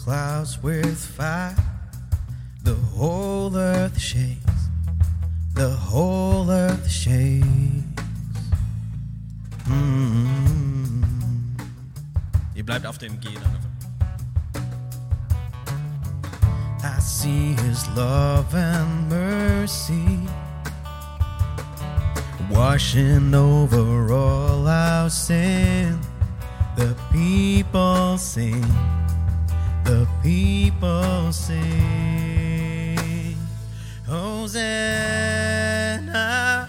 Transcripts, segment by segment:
clouds with fire. The whole earth shakes. The whole earth shakes. Ihr bleibt auf dem G dann. I see his love and mercy washing over all our sin. The people sing. The people sing. Hosanna,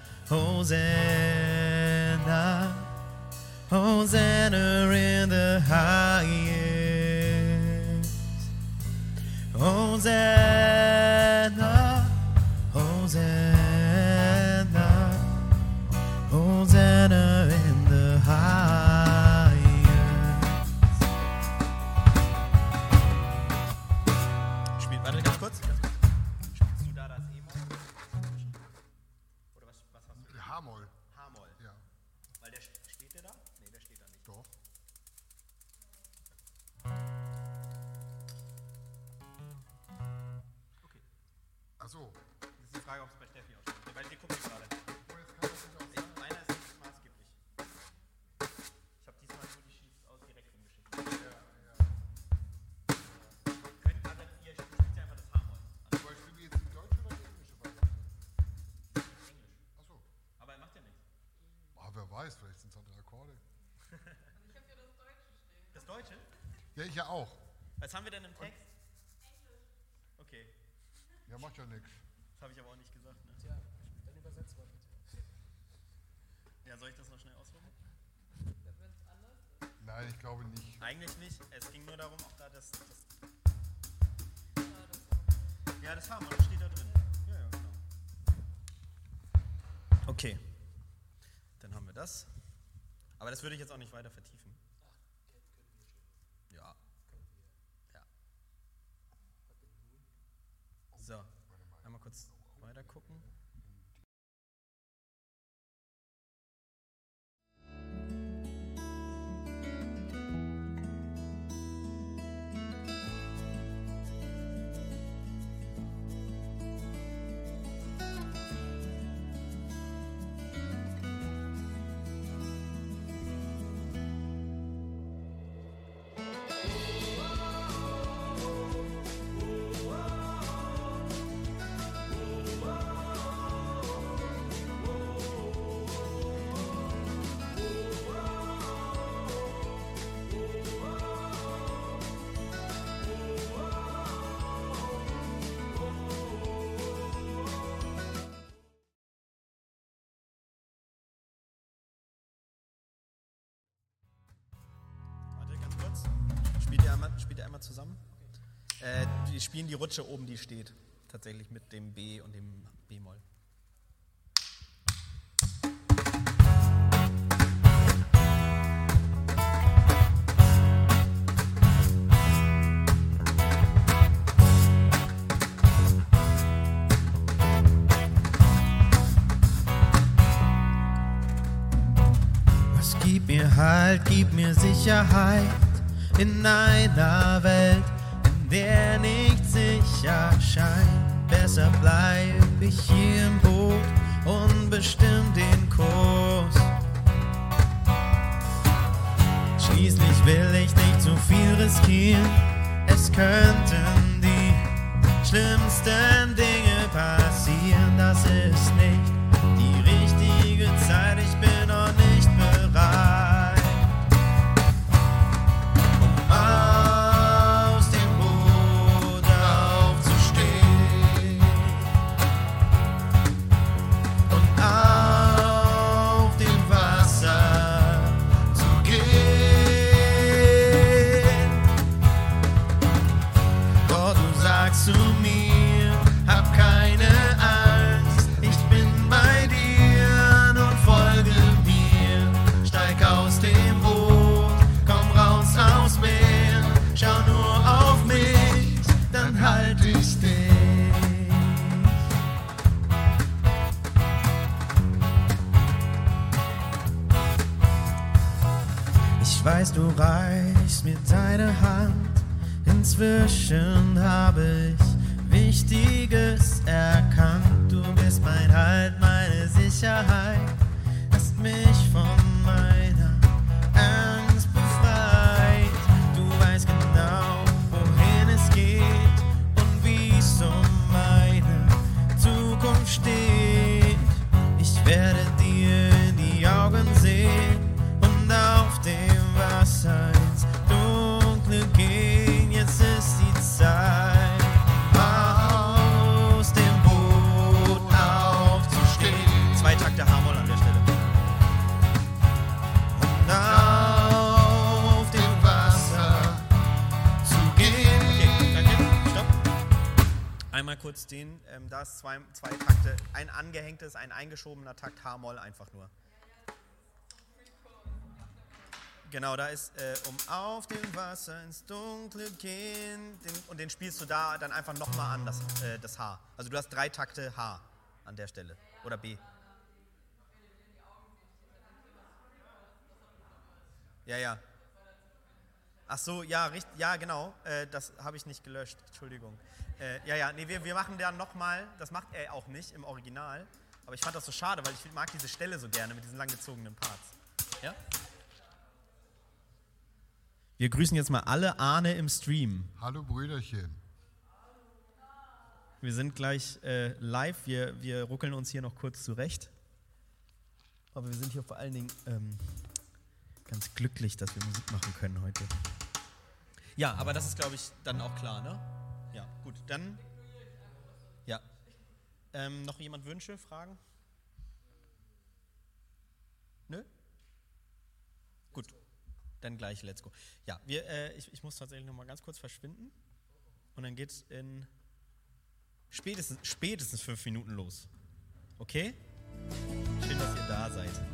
Hosanna, Hosanna in the highest. Hosanna, Hosanna, Hosanna in the highest. Warte ganz kurz. Spielst du da das E-Moll? Oder was hast du? H-Moll. H-Moll. Ja. Weil der steht der da? Nee, der steht da nicht. Doch. Okay. Achso. Das ist die Frage, ob es bei Steffi auch steht. Weil sie guckt gerade. Meiner ist nicht maßgeblich. Ich habe diesmal nur die Sheets aus direkt rumgeschickt. Ja. Könnt also ihr spielt ja einfach das H-Moll. Aber spielen wir jetzt die deutsche oder die englische Variante? Englisch. Achso. Aber er macht ja nichts. Wer weiß, vielleicht sind es andere Akkorde. Ich habe ja das Deutsche stehen. Das Deutsche? Ja, ich ja auch. Was haben wir denn im Text? Englisch. Okay. Ja, macht ja nichts. Das habe ich aber auch nicht gesagt. Ne? Tja, dann übersetzt mal bitte. Ja, soll ich das noch schnell ausrufen? Wenn es anders ist. Nein, ich glaube nicht. Eigentlich nicht. Es ging nur darum, ob da das ja, das haben wir, das steht da drin. Ja, ja, genau. Okay. Dann haben wir das. Aber das würde ich jetzt auch nicht weiter vertiefen. Ja. Ja. So, einmal kurz weiter gucken. Spielt ihr einmal zusammen? Wir spielen die Rutsche oben, die steht. Tatsächlich mit dem B und dem B-Moll. Was gibt mir Halt, gibt mir Sicherheit in einer Welt, in der nichts sicher scheint. Besser bleib ich hier im Boot und bestimm den Kurs. Schließlich will ich nicht zu viel riskieren. Es könnten die schlimmsten Dinge passieren. Das ist nicht die richtige Zeit. Ich bin noch nicht bereit. Aus dem Boot aufzustehen und auf dem Wasser zu gehen. Gott, du sagst zu mir, hab keine Angst, ich bin bei dir, nun folge mir, steig aus dem Boot, komm raus aus mir. Schau nur auf mich, dann halt ich dich. Ich weiß, du reichst mir deine Hand Inzwischen habe ich Wichtiges erkannt. Du bist mein Halt, meine Sicherheit, hast mich von meiner Angst befreit. Du weißt genau, wohin es geht und wie es um meine Zukunft steht. Ich werde dir in die Augen sehen und auf dem Wasser ins Dunkle gehen. Jetzt ist die Zeit, aus dem Boot aufzustehen. 2 Takte H-Moll an der Stelle. Und auf dem Wasser zu gehen. Okay, danke. Stopp. Einmal kurz den, da ist zwei Takte, ein angehängtes, ein eingeschobener Takt H-Moll einfach nur. Genau, da ist, auf dem Wasser ins Dunkle gehen, und den spielst du da dann einfach nochmal an, das H. Also du hast 3 Takte H an der Stelle, oder B. Ja. Ach so, ja, richtig, ja, genau, das habe ich nicht gelöscht, Entschuldigung. Nee, wir machen dann nochmal, das macht er auch nicht im Original, aber ich fand das so schade, weil ich mag diese Stelle so gerne mit diesen langgezogenen Parts. Ja? Wir grüßen jetzt mal alle Arne im Stream. Hallo Brüderchen. Wir sind gleich live, wir ruckeln uns hier noch kurz zurecht. Aber wir sind hier vor allen Dingen ganz glücklich, dass wir Musik machen können heute. Ja, aber das ist, glaube ich, dann auch klar, ne? Ja, gut, dann. Ja. Noch jemand Wünsche, Fragen? Nö? Gut, dann gleich, let's go. Ja, ich muss tatsächlich noch mal ganz kurz verschwinden. Und dann geht's in spätestens 5 Minuten los. Okay? Schön, dass ihr da seid.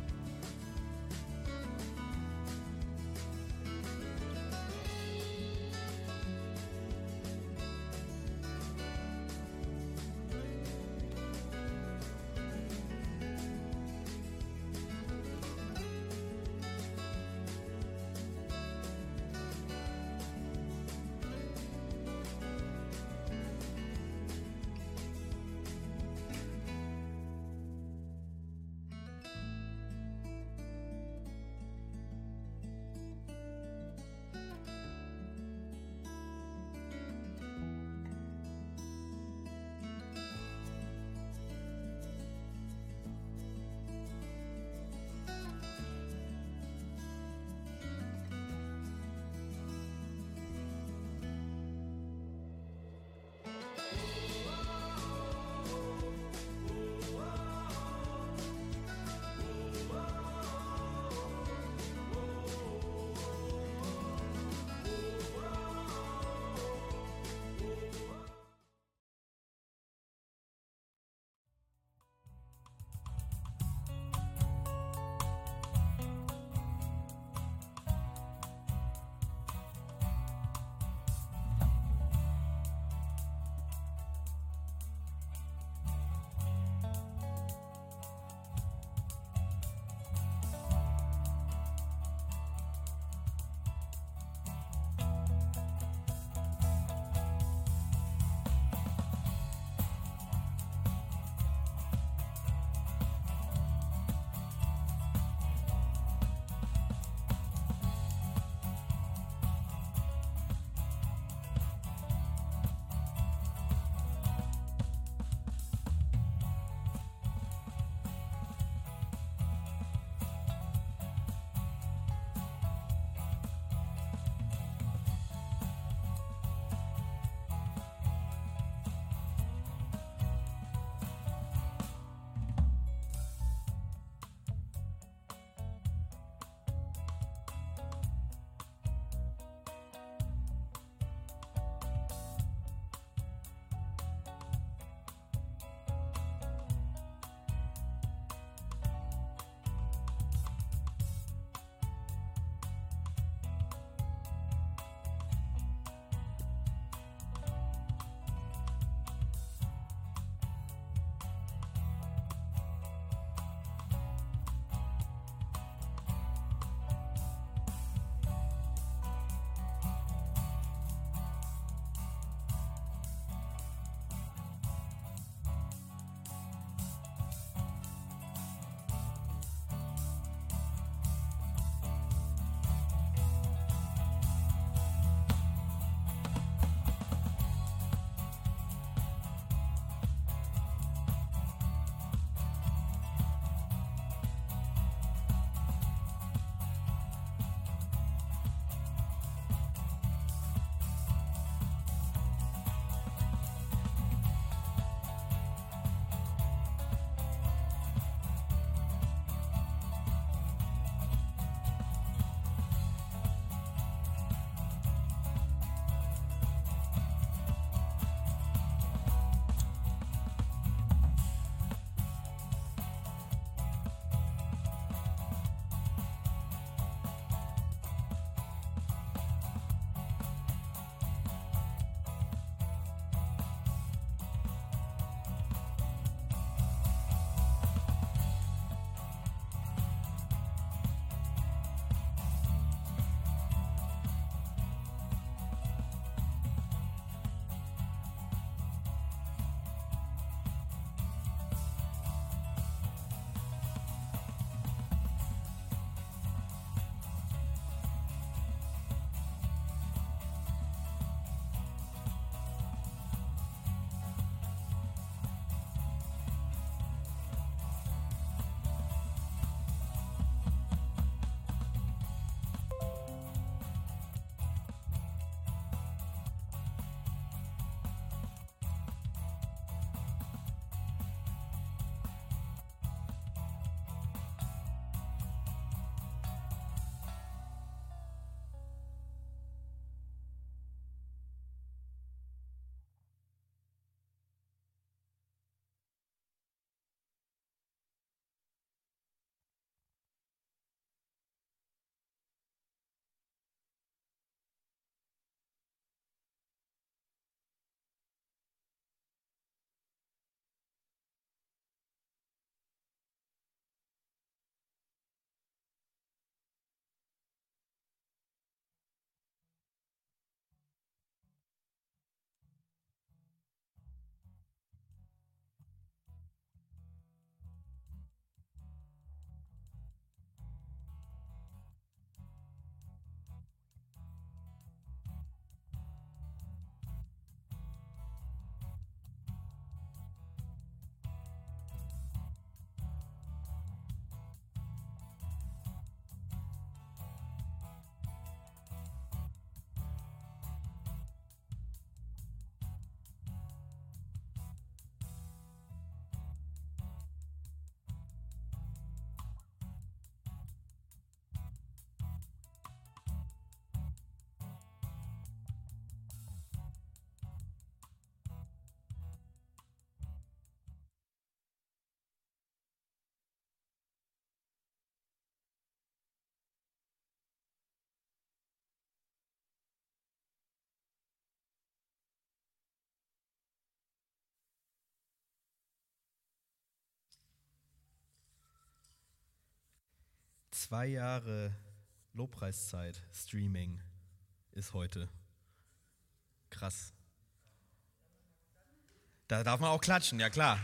2 Jahre Lobpreiszeit, Streaming ist heute. Krass. Da darf man auch klatschen, ja klar.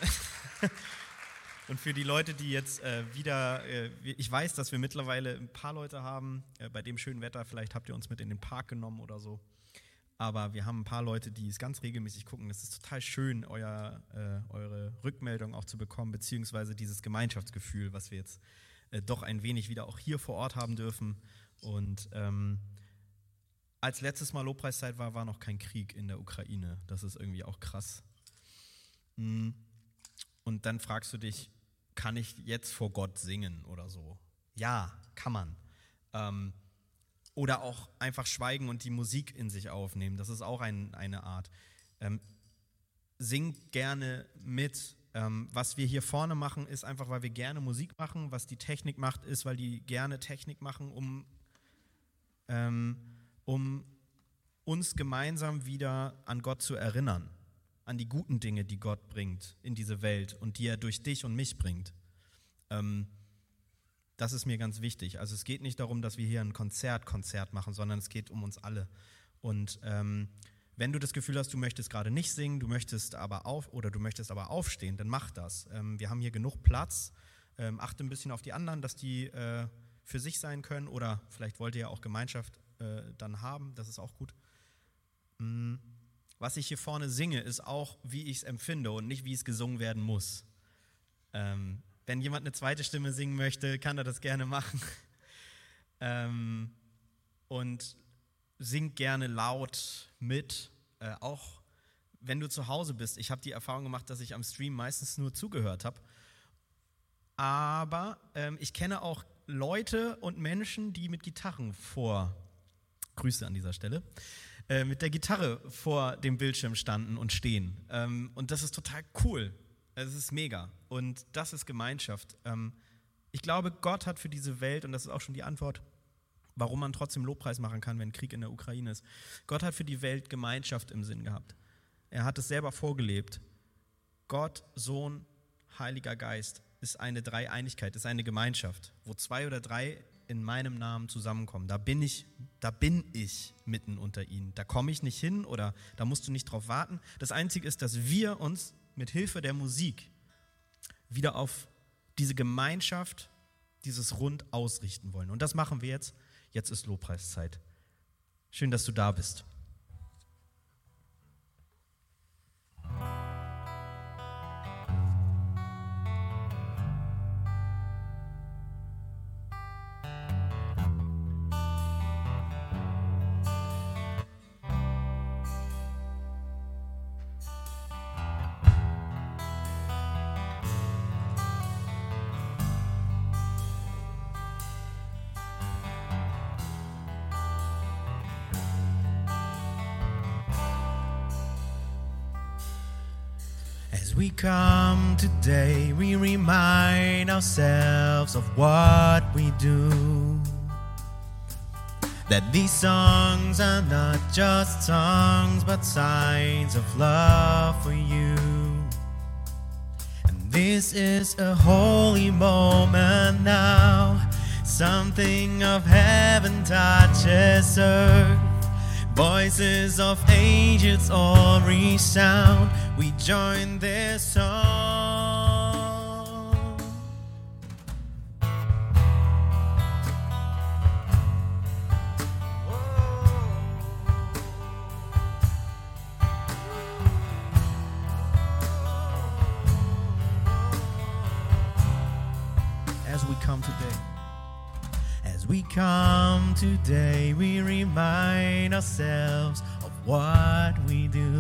Und für die Leute, die jetzt ich weiß, dass wir mittlerweile ein paar Leute haben, bei dem schönen Wetter, vielleicht habt ihr uns mit in den Park genommen oder so, aber wir haben ein paar Leute, die es ganz regelmäßig gucken. Es ist total schön, eure Rückmeldung auch zu bekommen, beziehungsweise dieses Gemeinschaftsgefühl, was wir jetzt doch ein wenig wieder auch hier vor Ort haben dürfen. Und als letztes Mal Lobpreiszeit war noch kein Krieg in der Ukraine. Das ist irgendwie auch krass. Und dann fragst du dich, kann ich jetzt vor Gott singen oder so? Ja, kann man. Oder auch einfach schweigen und die Musik in sich aufnehmen. Das ist auch eine Art. Singt gerne mit. Was wir hier vorne machen, ist einfach, weil wir gerne Musik machen. Was die Technik macht, ist, weil die gerne Technik machen, um uns gemeinsam wieder an Gott zu erinnern. An die guten Dinge, die Gott bringt in diese Welt und die er durch dich und mich bringt. Das ist mir ganz wichtig. Also es geht nicht darum, dass wir hier ein Konzert machen, sondern es geht um uns alle. Und wenn du das Gefühl hast, du möchtest gerade nicht singen, du möchtest aber aufstehen, dann mach das. Wir haben hier genug Platz. Achte ein bisschen auf die anderen, dass die für sich sein können, oder vielleicht wollt ihr ja auch Gemeinschaft dann haben, das ist auch gut. Was ich hier vorne singe, ist auch, wie ich es empfinde und nicht, wie es gesungen werden muss. Wenn jemand eine zweite Stimme singen möchte, kann er das gerne machen. Und singt gerne laut mit, auch wenn du zu Hause bist. Ich habe die Erfahrung gemacht, dass ich am Stream meistens nur zugehört habe. Aber ich kenne auch Leute und Menschen, die mit Gitarren Grüße an dieser Stelle, mit der Gitarre vor dem Bildschirm standen und stehen. Und das ist total cool. Es ist mega. Und das ist Gemeinschaft. Ich glaube, Gott hat für diese Welt, und das ist auch schon die Antwort, warum man trotzdem Lobpreis machen kann, wenn Krieg in der Ukraine ist. Gott hat für die Welt Gemeinschaft im Sinn gehabt. Er hat es selber vorgelebt. Gott, Sohn, Heiliger Geist ist eine Dreieinigkeit, ist eine Gemeinschaft, wo 2 oder 3 in meinem Namen zusammenkommen. Da bin ich mitten unter ihnen. Da komme ich nicht hin oder da musst du nicht drauf warten. Das Einzige ist, dass wir uns mit Hilfe der Musik wieder auf diese Gemeinschaft, dieses Rund ausrichten wollen. Und das machen wir jetzt. Jetzt ist Lobpreiszeit. Schön, dass du da bist. As we come today, we remind ourselves of what we do. That these songs are not just songs, but signs of love for you. And this is a holy moment now. Something of heaven touches earth. Voices of angels all resound. We join their song. As we come today, we remind ourselves of what we do.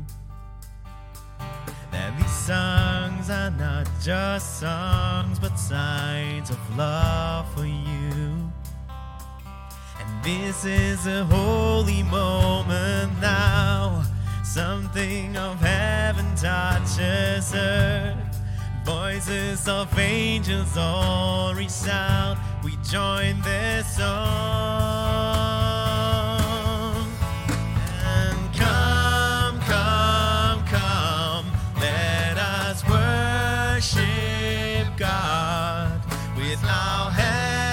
That these songs are not just songs, but signs of love for you. And this is a holy moment now. Something of heaven touches earth. Voices of angels all resound. We join their song. And come, come, come, let us worship God with our hands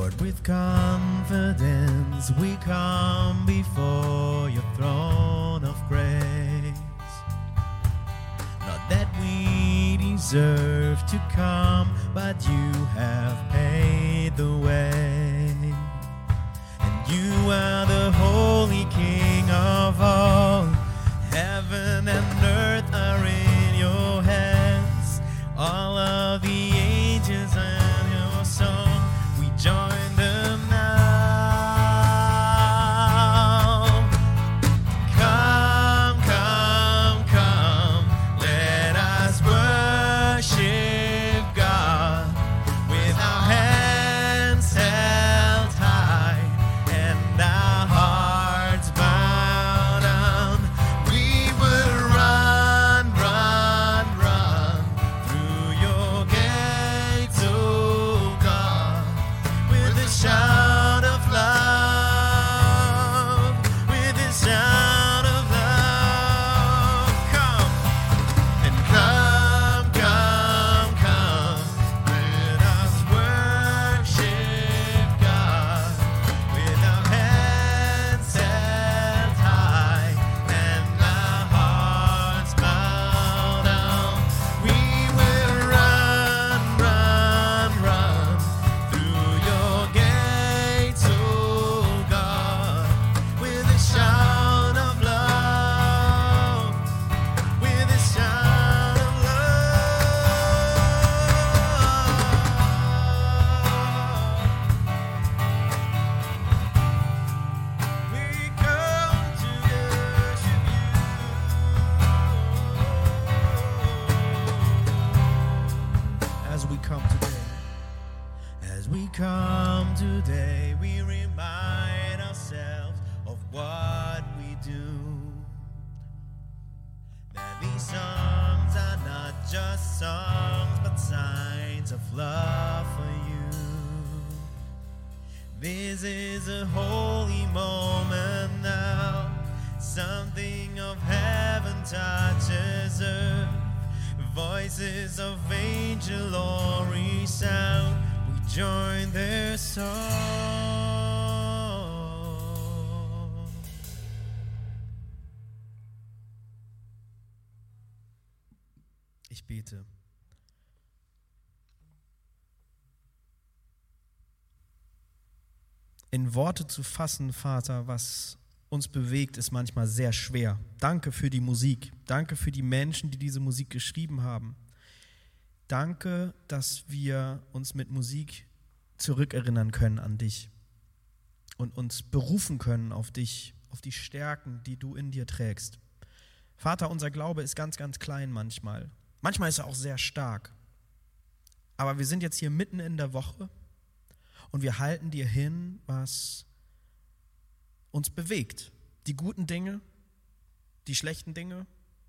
Lord, with confidence we come before your throne of grace. Not that we deserve to come, but you have paid the way. And you are the holy King of all. Heaven and earth are in your hands. All of the angels and your song, we join them now. Come, come, come, let us worship God with our hands held high and our hearts bowed down. We will run, run, run through your gates, oh God, with a shout of love, with a shout of love. Come and come, come, come, let us worship God with our hands held high and our hearts bowed down. We will run, run, run through your gates, oh God, with a shout of love, with a shout of love. We come to worship you. As we come today, we remind ourselves of what we do. That these songs are not just songs, but signs of love for you. This is a holy moment now. Something of heaven touches earth. Voices of angel glory sound. We join their song. Ich bete. In Worte zu fassen, Vater, was uns bewegt, ist manchmal sehr schwer. Danke für die Musik. Danke für die Menschen, die diese Musik geschrieben haben. Danke, dass wir uns mit Musik zurückerinnern können an dich und uns berufen können auf dich, auf die Stärken, die du in dir trägst. Vater, unser Glaube ist ganz, ganz klein manchmal. Manchmal ist er auch sehr stark. Aber wir sind jetzt hier mitten in der Woche und wir halten dir hin, was uns bewegt. Die guten Dinge, die schlechten Dinge.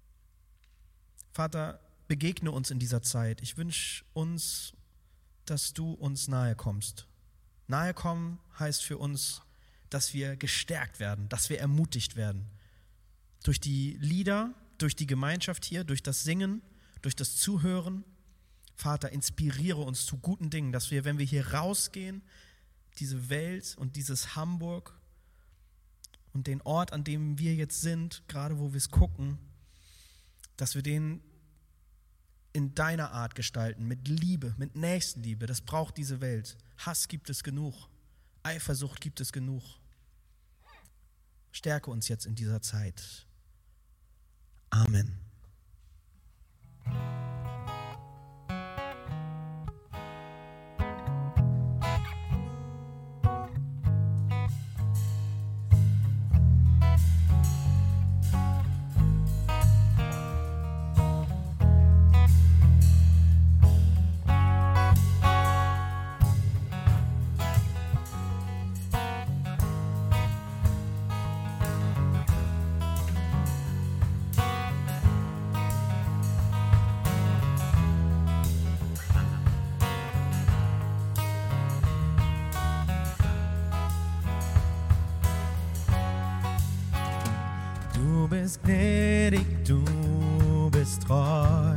Vater, begegne uns in dieser Zeit. Ich wünsche uns, dass du uns nahe kommst. Nahe kommen heißt für uns, dass wir gestärkt werden, dass wir ermutigt werden. Durch die Lieder, durch die Gemeinschaft hier, durch das Singen, durch das Zuhören. Vater, inspiriere uns zu guten Dingen, dass wir, wenn wir hier rausgehen, diese Welt und dieses Hamburg und den Ort, an dem wir jetzt sind, gerade wo wir es gucken, dass wir den in deiner Art gestalten, mit Liebe, mit Nächstenliebe. Das braucht diese Welt. Hass gibt es genug. Eifersucht gibt es genug. Stärke uns jetzt in dieser Zeit. Amen. Du bist gnädig, du bist treu,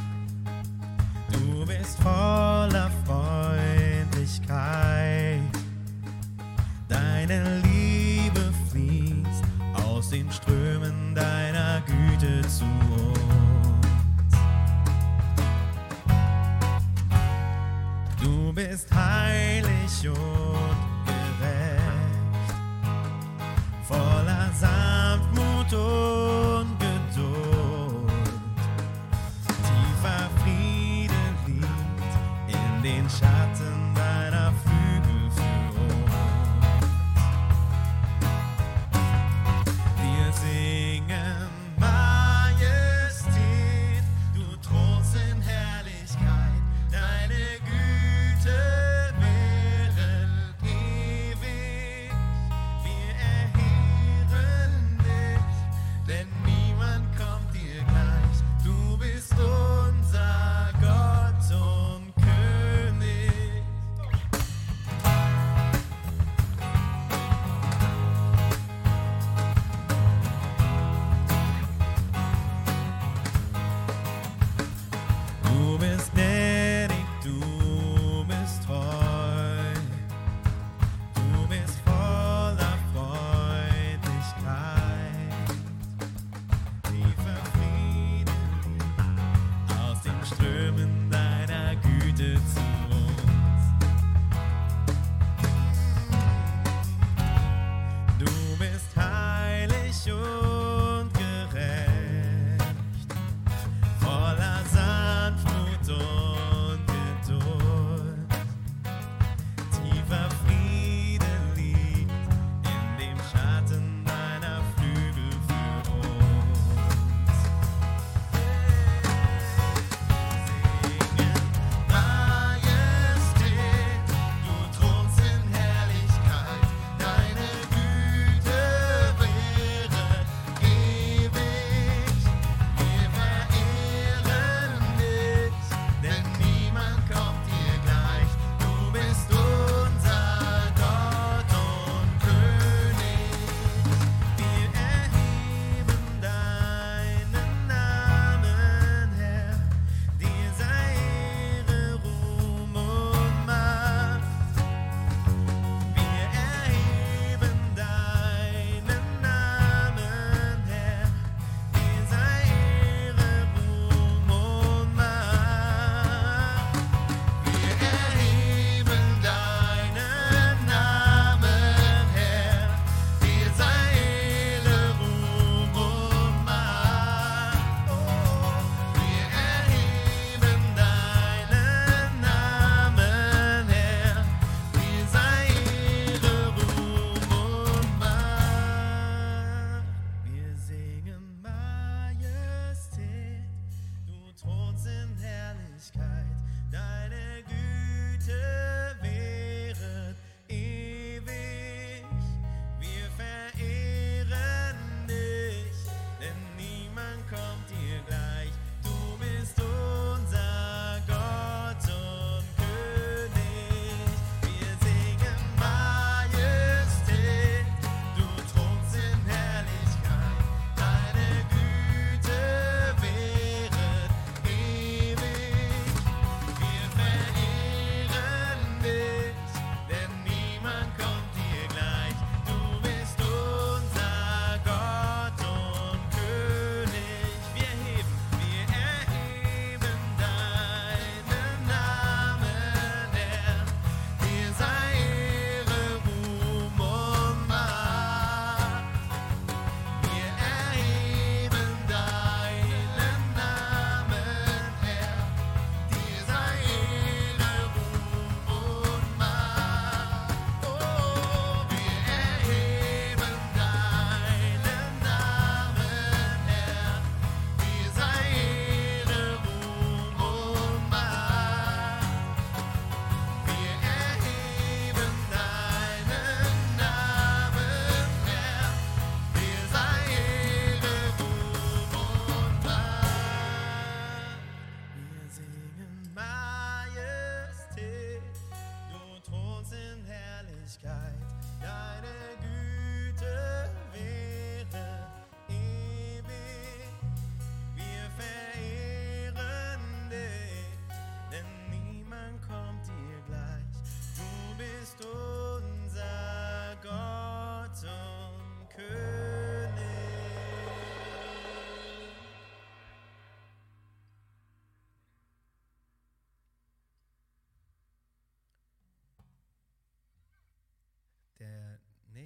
du bist voller Freundlichkeit. deine Liebe fließt aus den Strömen deiner Güte zu uns. Du bist heilig und gerecht, voller Sanftmut und Geduld. Tiefer Friede liegt in den Schatten deiner Flügel für uns. Wir singen Majestät, du thronst in Herrlichkeit, deine Güte wäre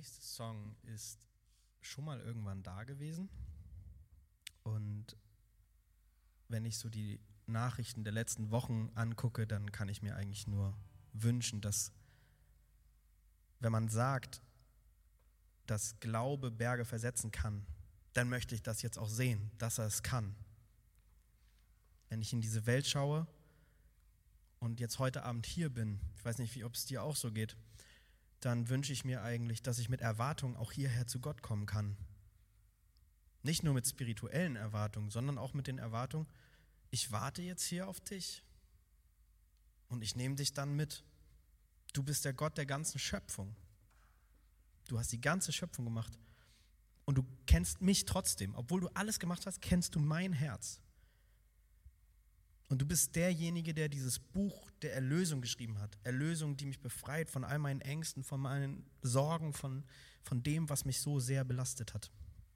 nächste Song ist schon mal irgendwann da gewesen. Und wenn ich so die Nachrichten der letzten Wochen angucke, dann kann ich mir eigentlich nur wünschen, dass, wenn man sagt, dass Glaube Berge versetzen kann, dann möchte ich das jetzt auch sehen, dass er es kann. Wenn ich in diese Welt schaue und jetzt heute Abend hier bin, ich weiß nicht, ob es dir auch so geht, dann wünsche ich mir eigentlich, dass ich mit Erwartungen auch hierher zu Gott kommen kann. Nicht nur mit spirituellen Erwartungen, sondern auch mit den Erwartungen, ich warte jetzt hier auf dich und ich nehme dich dann mit. Du bist der Gott der ganzen Schöpfung. Du hast die ganze Schöpfung gemacht und du kennst mich trotzdem. Obwohl du alles gemacht hast, kennst du mein Herz. Und du bist derjenige, der dieses Buch der Erlösung geschrieben hat. Erlösung, die mich befreit von all meinen Ängsten, von meinen Sorgen, von dem, was mich so sehr belastet hat.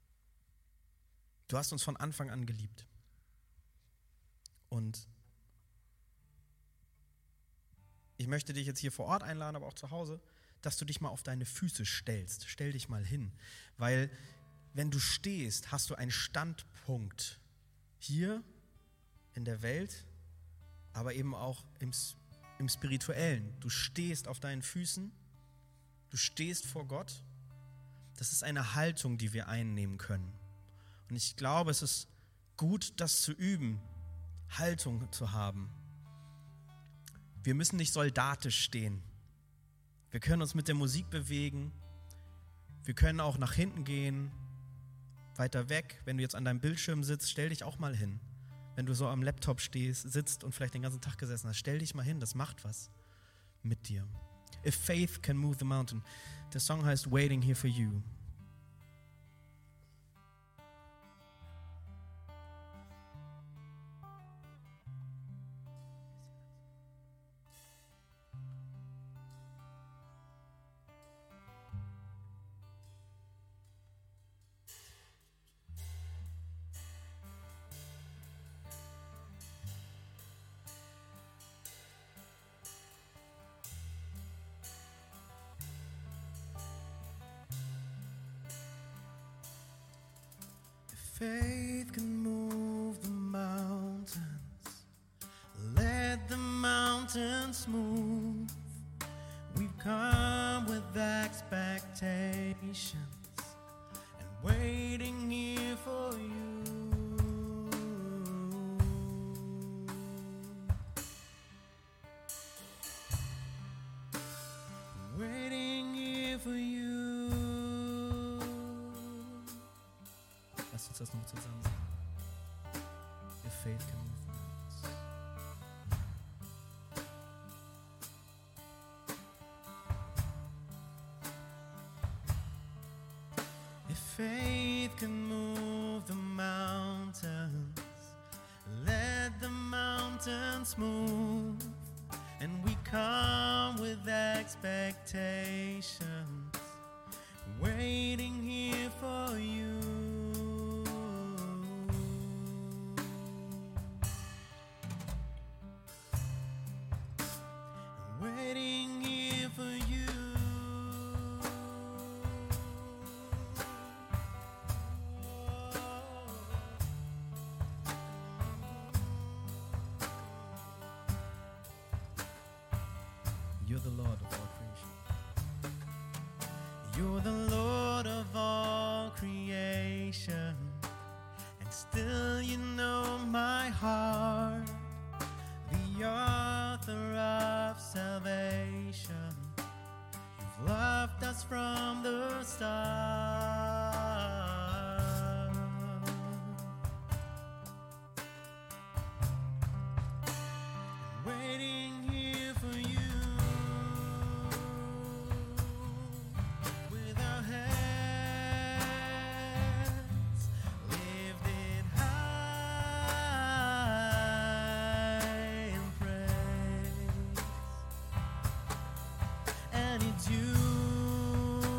Du hast uns von Anfang an geliebt. Und ich möchte dich jetzt hier vor Ort einladen, aber auch zu Hause, dass du dich mal auf deine Füße stellst. Stell dich mal hin. Weil wenn du stehst, hast du einen Standpunkt hier in der Welt, aber eben auch im Spirituellen. Du stehst auf deinen Füßen, du stehst vor Gott. Das ist eine Haltung, die wir einnehmen können. Und ich glaube, es ist gut, das zu üben, Haltung zu haben. Wir müssen nicht soldatisch stehen. Wir können uns mit der Musik bewegen. Wir können auch nach hinten gehen, weiter weg. Wenn du jetzt an deinem Bildschirm sitzt, stell dich auch mal hin. Wenn du so am Laptop sitzt und vielleicht den ganzen Tag gesessen hast, stell dich mal hin, das macht was mit dir. If faith can move the mountain. Der Song heißt Waiting Here for You. Faith can move the mountains, let the mountains move. We've come with expectations and waiting here for you. Waiting here for you. Lass uns das noch zusammen sagen. If faith can move the mountains. If faith can move the mountains, let the mountains move. And we come with expectations, waiting here for you. Waiting here for you. You're the Lord of all creation. You're the Lord of all creation, and still you know my heart, the author of salvation. You've loved us from the start. Waiting here for you. With our heads lifted high in praise. And it's you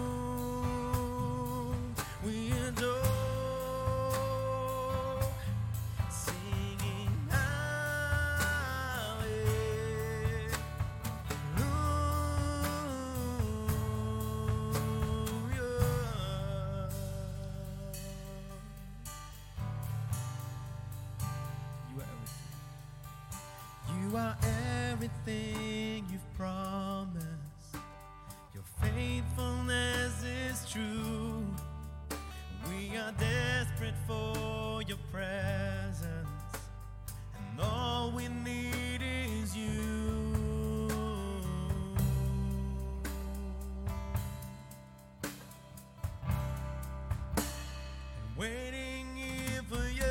waiting here for you.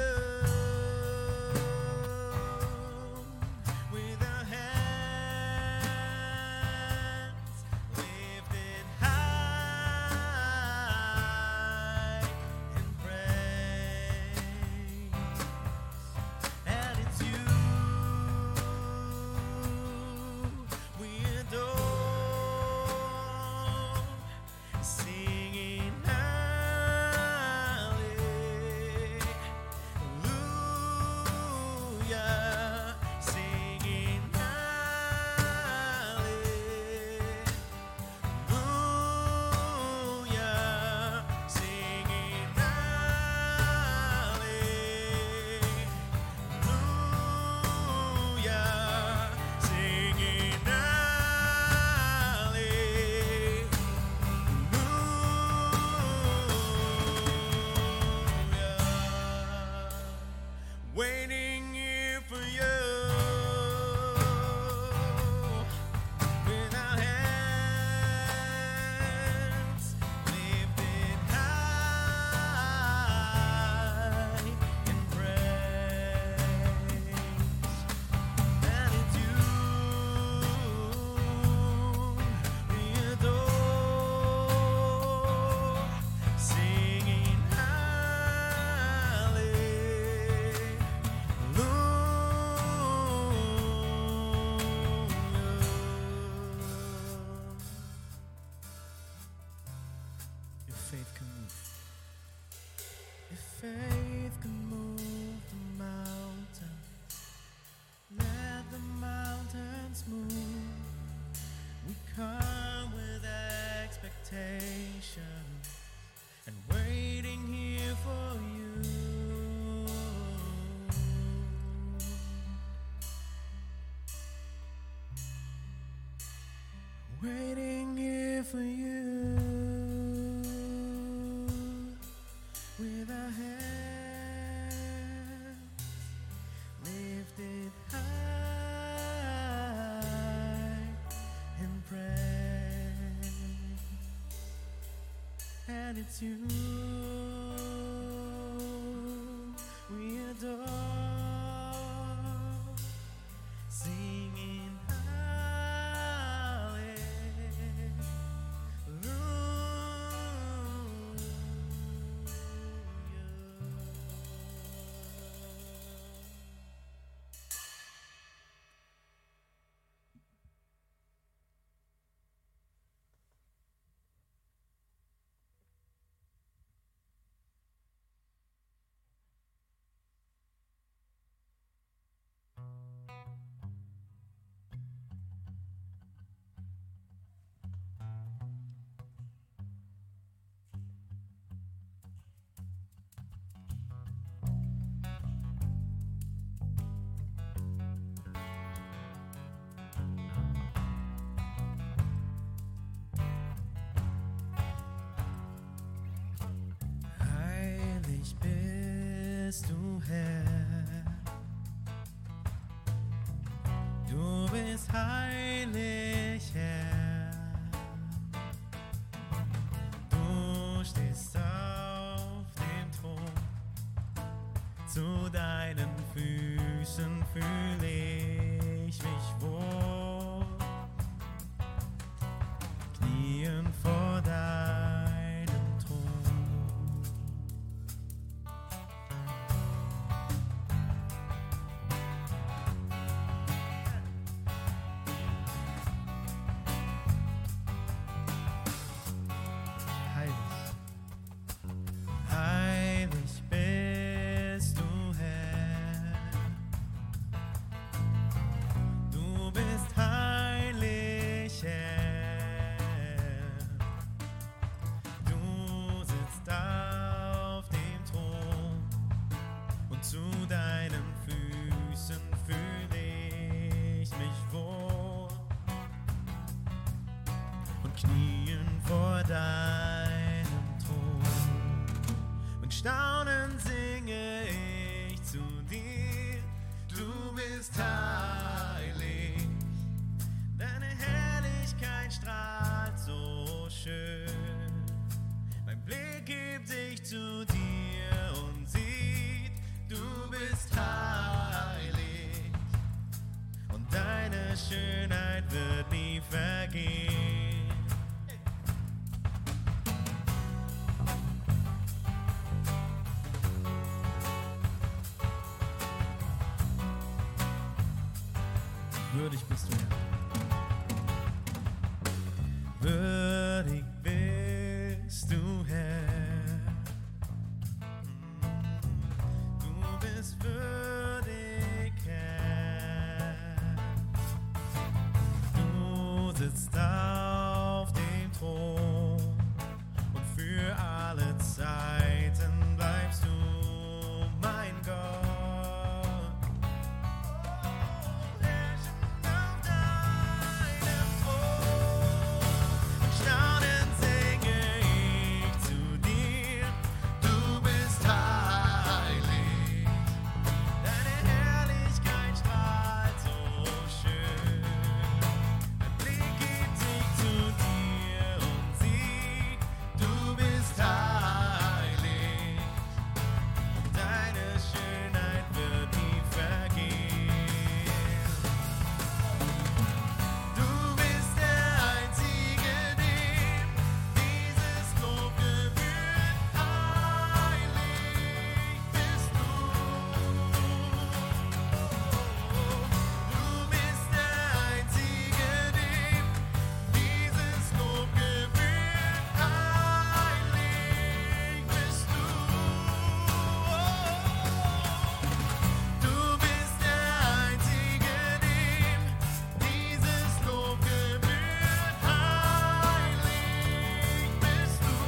With our hands lifted high in praise. And it's you we adore, singing hallelujah, singing hallelujah, singing hallelujah, singing hallelujah. Waiting here for you. With our hands lifted high in praise. And it's you we adore, singing hallelujah. If faith can move, if faith can move the mountains, let the mountains move. We come with expectation and waiting here for you. Waiting here for you. With our hands lifted high in praise. And it's you we adore, singing heilig bist du, Herr. Du bist heilig, Herr. Du stehst auf dem Thron. Zu deinen Füßen fühle ich mich wohl. Knien vor deinem Thron. Heilig bist du, Herr. Du bist heilig, Herr. Du sitzt auf dem Thron und zu deinen Füßen fühle ich mich wohl und knien vor deinem Thron und staunend singe ich zu dir. Du bist heilig, deine Herrlichkeit strahlt so schön. Mein Blick hebt sich zu dir würdig bist du, Herr. Würdig bist du, Herr. Du bist würdig, Herr. Du sitzt auf dem Thron und für alle Zeiten bleibst du mein Gott. Herrschend auf deinem Thron, staunend singe ich zu dir. Du bist heilig, deine Herrlichkeit strahlt so schön. Mein Blick gibt sich zu dir und sieht, du bist heilig. Deine Schönheit wird nie vergehen. Du bist der Einzige, dem dieses Lob gebührt. Heilig bist du. Du bist der Einzige, dem dieses Lob gebührt. Heilig bist du. Du bist der Einzige, dem dieses Lob gebührt. Heilig bist du.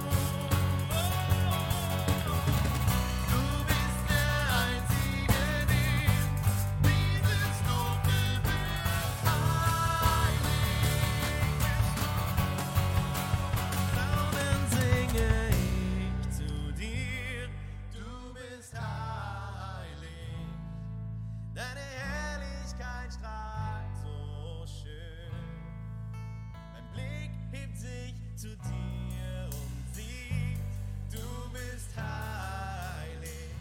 Du bist der Einzige, dem dieses Lob gebührt. Heilig bist du. Lauten singe ich zu dir, du bist heilig. Deine Herrlichkeit strahlt so schön. Mein Blick hebt sich zu dir und sieht, du bist heilig.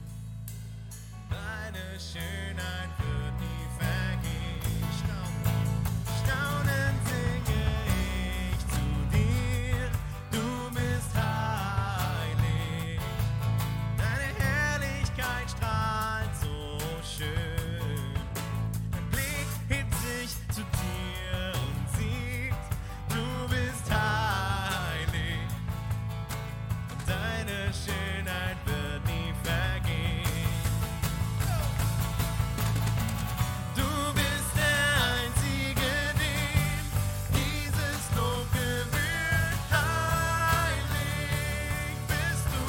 Deine Schönheit wird nie vergehen. Staunend singe ich zu dir, du bist heilig. Deine Herrlichkeit strahlt so schön. Mein Blick hebt sich zu dir und sieht, du bist heilig. Und deine Schönheit wird nie vergehen. Du bist der Einzige, dem dieses Lob gebührt. Heilig bist du.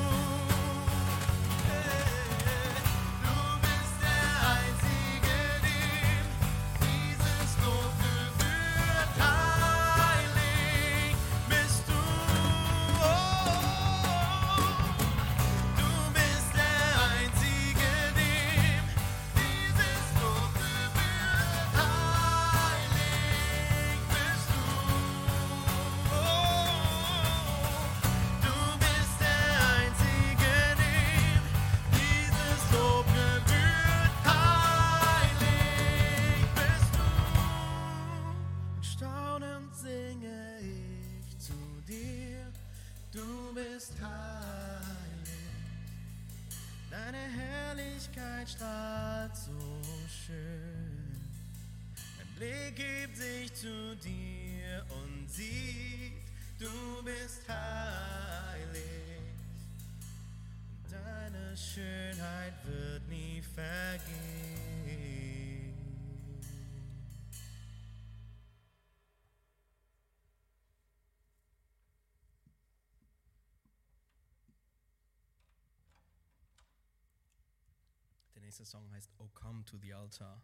Du bist der Einzige, dem dieses Lob gebührt. Heilig bist du. Du bist der Einzige, dem dieses Lob gebührt. Heilig bist du. Du bist der Einzige, dem dieses Lob gebührt. Heilig bist du. Und staunend singe ich zu dir, du bist heilig. Deine Herrlichkeit strahlt so schön. Mein Blick hebt sich zu dir und sieht, du bist heilig. Und deine Schönheit wird nie vergehen. Der nächste Song heißt Oh Come to the Altar.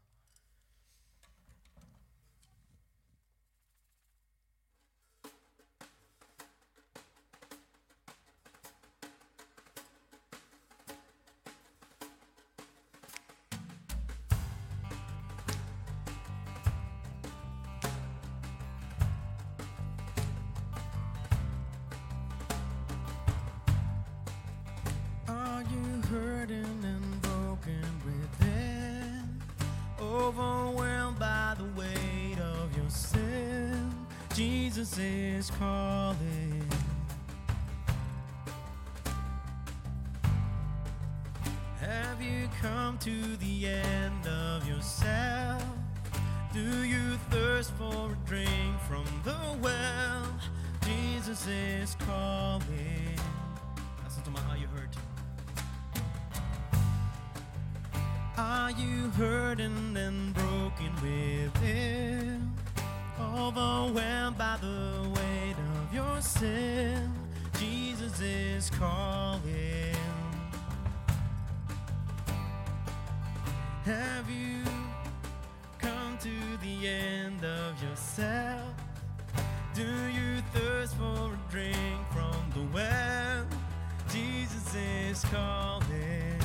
Are you hurting and broken within? Overwhelmed by the weight of your sin? Jesus is calling. Have you come to the end of yourself? Do you thirst for a drink from the well? Jesus is calling. Lass uns doch mal Are You Hurt? Are you hurting and broken within? Overwhelmed by the weight of your sin? Jesus is calling. Have you come to the end of yourself? Do you thirst for a drink from the well? Jesus is calling.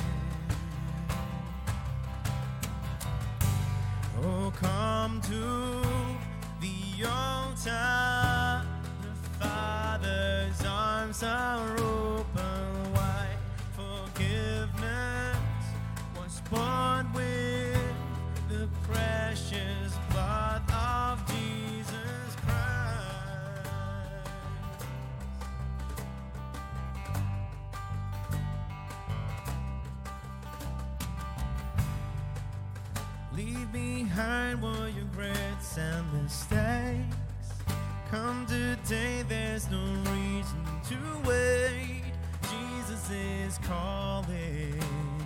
Oh, come to the altar. The Father's arms are open wide. Forgiveness was bought with the precious blood of Jesus Christ. Leave behind all your regrets and mistakes. Come today, there's no reason to wait. Jesus is calling.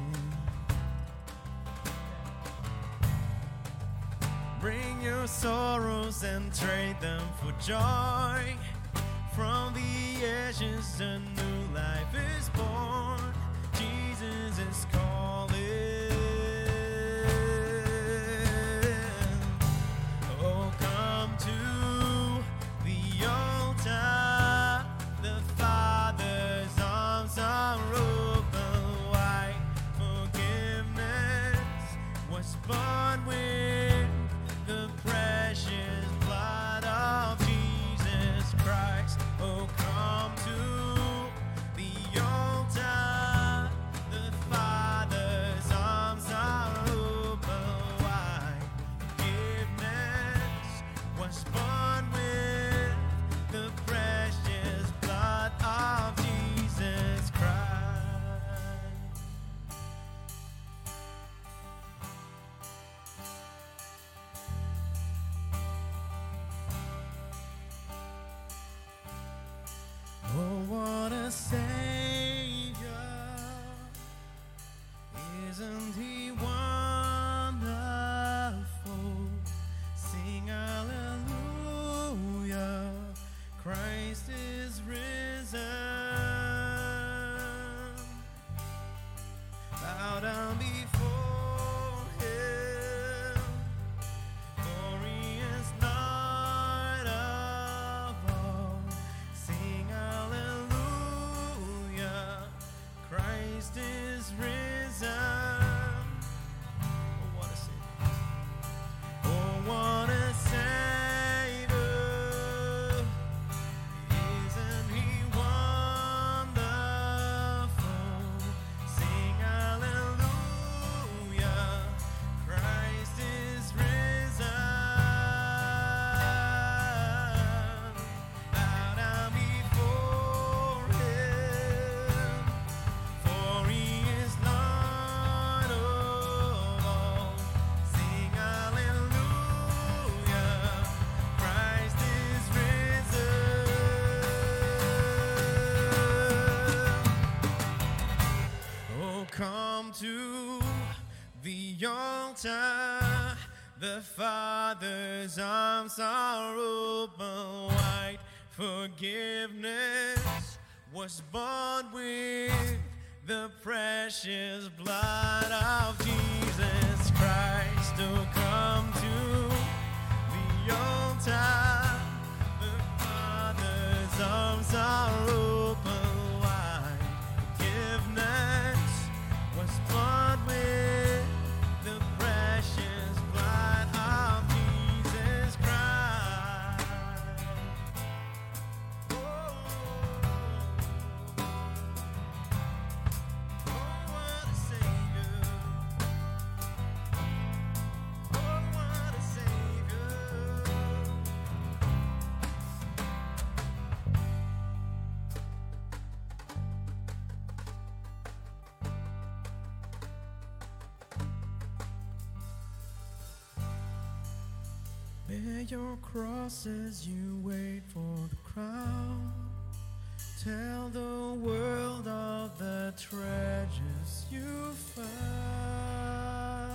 Bring your sorrows and trade them for joy. From the ashes a new life is born. Jesus is calling. Oh, come to the altar. The Father's arms are open wide. Forgiveness was bought with the precious blood of Jesus Christ. Oh, come to the altar. The Father's arms are open wide. Forgiveness was born with the precious blood of Jesus Christ. Oh, what a Savior. Isn't He wonderful? Sing hallelujah. Christ is risen. Bow down before Him, for He is Lord of all. Sing hallelujah. Christ is risen. Oh, what a Savior. Oh, what a Savior. Isn't He wonderful? Sing hallelujah. Christ is risen. Bow down before Him, for He is Lord of all. Sing hallelujah. Christ is risen. Oh, come to the altar. The Father's arms are open wide. Forgiveness was bought with the precious blood of Jesus Christ. Oh, come to the altar. The Father's arms are open wide. Forgiveness was bought with the precious blood of Jesus Christ. Oh, what a Savior. Oh, what a Savior. Bear your cross as you wait for the crown. Tell the world of the treasures you found.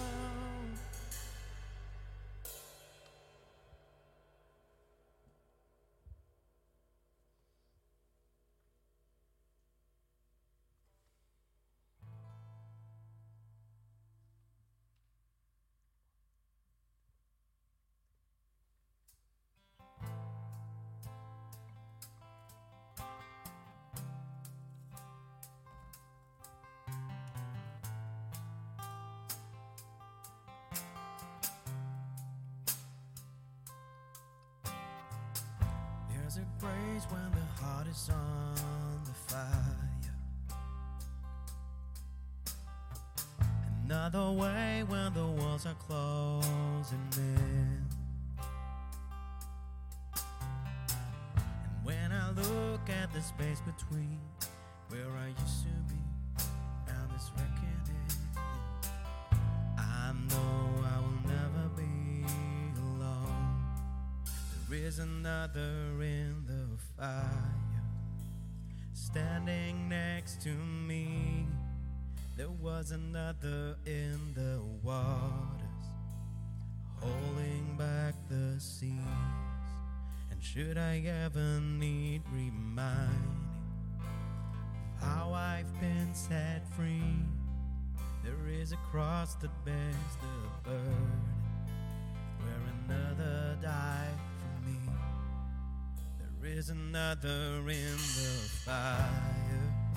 There's a grace when the heart is on the fire. Another way when the walls are closing in. And when I look at the space between where I used to be and this reckoning, I know I will never be alone. There is another in the fire, standing next to me. There was another in the waters, holding back the seas. And should I ever need reminding of how I've been set free, there is a cross that bears the burden, where another died for me. There is another in the fire.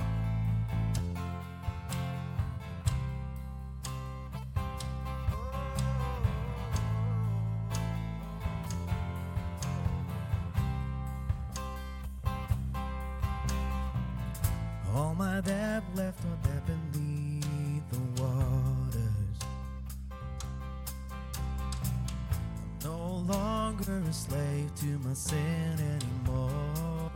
All my debt left are dead beneath the waters. I'm no longer a slave to my sin anymore.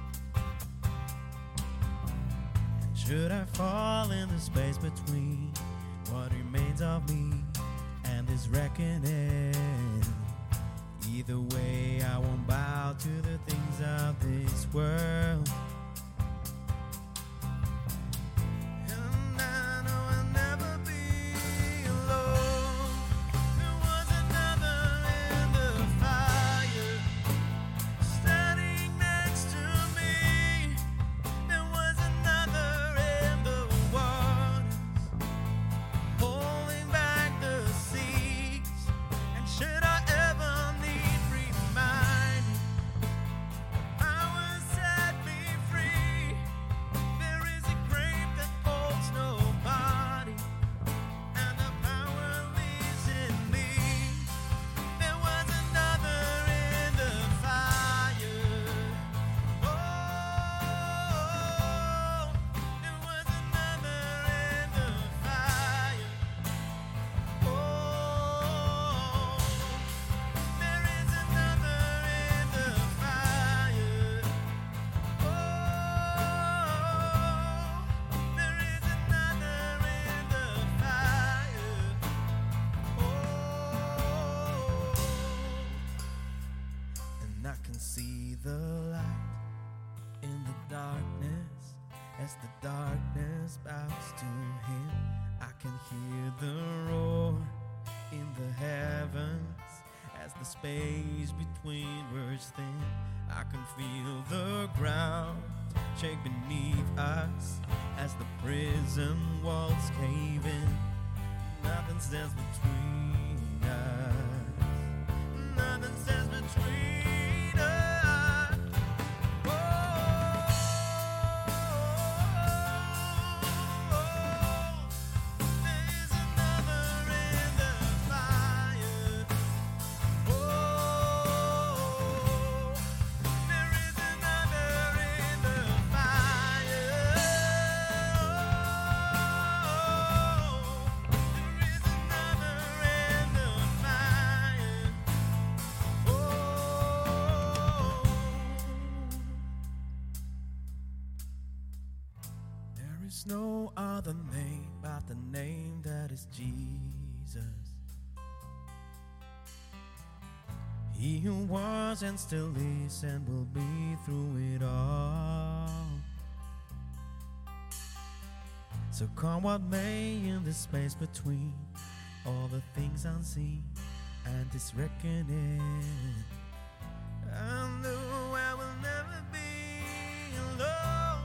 And should I fall in the space between what remains of me and this reckoning, either way I won't bow to the things of this world. See the light in the darkness as the darkness bows to him. I can hear the roar in the heavens as the space between words thin. I can feel the ground shake beneath us as the prison walls cave in. Nothing stands between us. Nothing stands between us. There's no other name but the name that is Jesus. He who was and still is and will be through it all. So come what may in the space between all the things unseen and this reckoning. I know I will never be alone.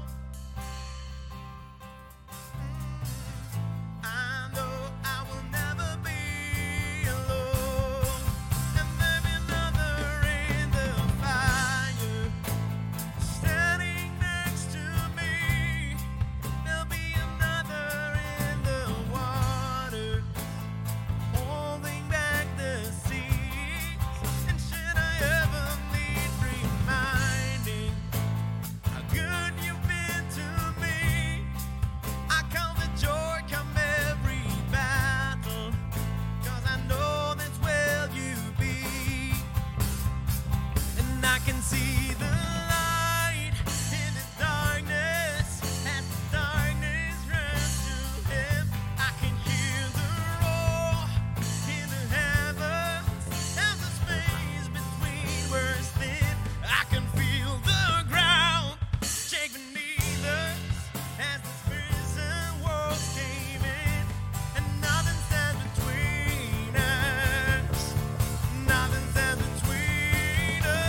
I know I will never be alone. And there'll be another in the fire standing next to me. There'll be another in the water holding back the seas. And should I ever need reminding how good you've been to me, I count the joy come every battle, 'cause I know that's where you be. And I can see the light in the darkness as the darkness runs to him. I can hear the roar in the heavens as the space between words thin. I can feel the ground shake beneath us as the prison walls came in, and nothing stands between us. Nothing stands between us.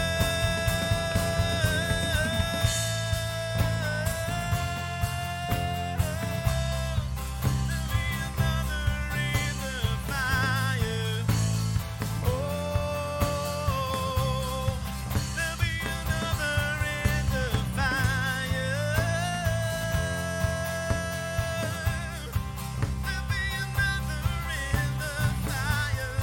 There'll be another in the fire. Oh, there'll be another in the fire. There'll be another in the fire.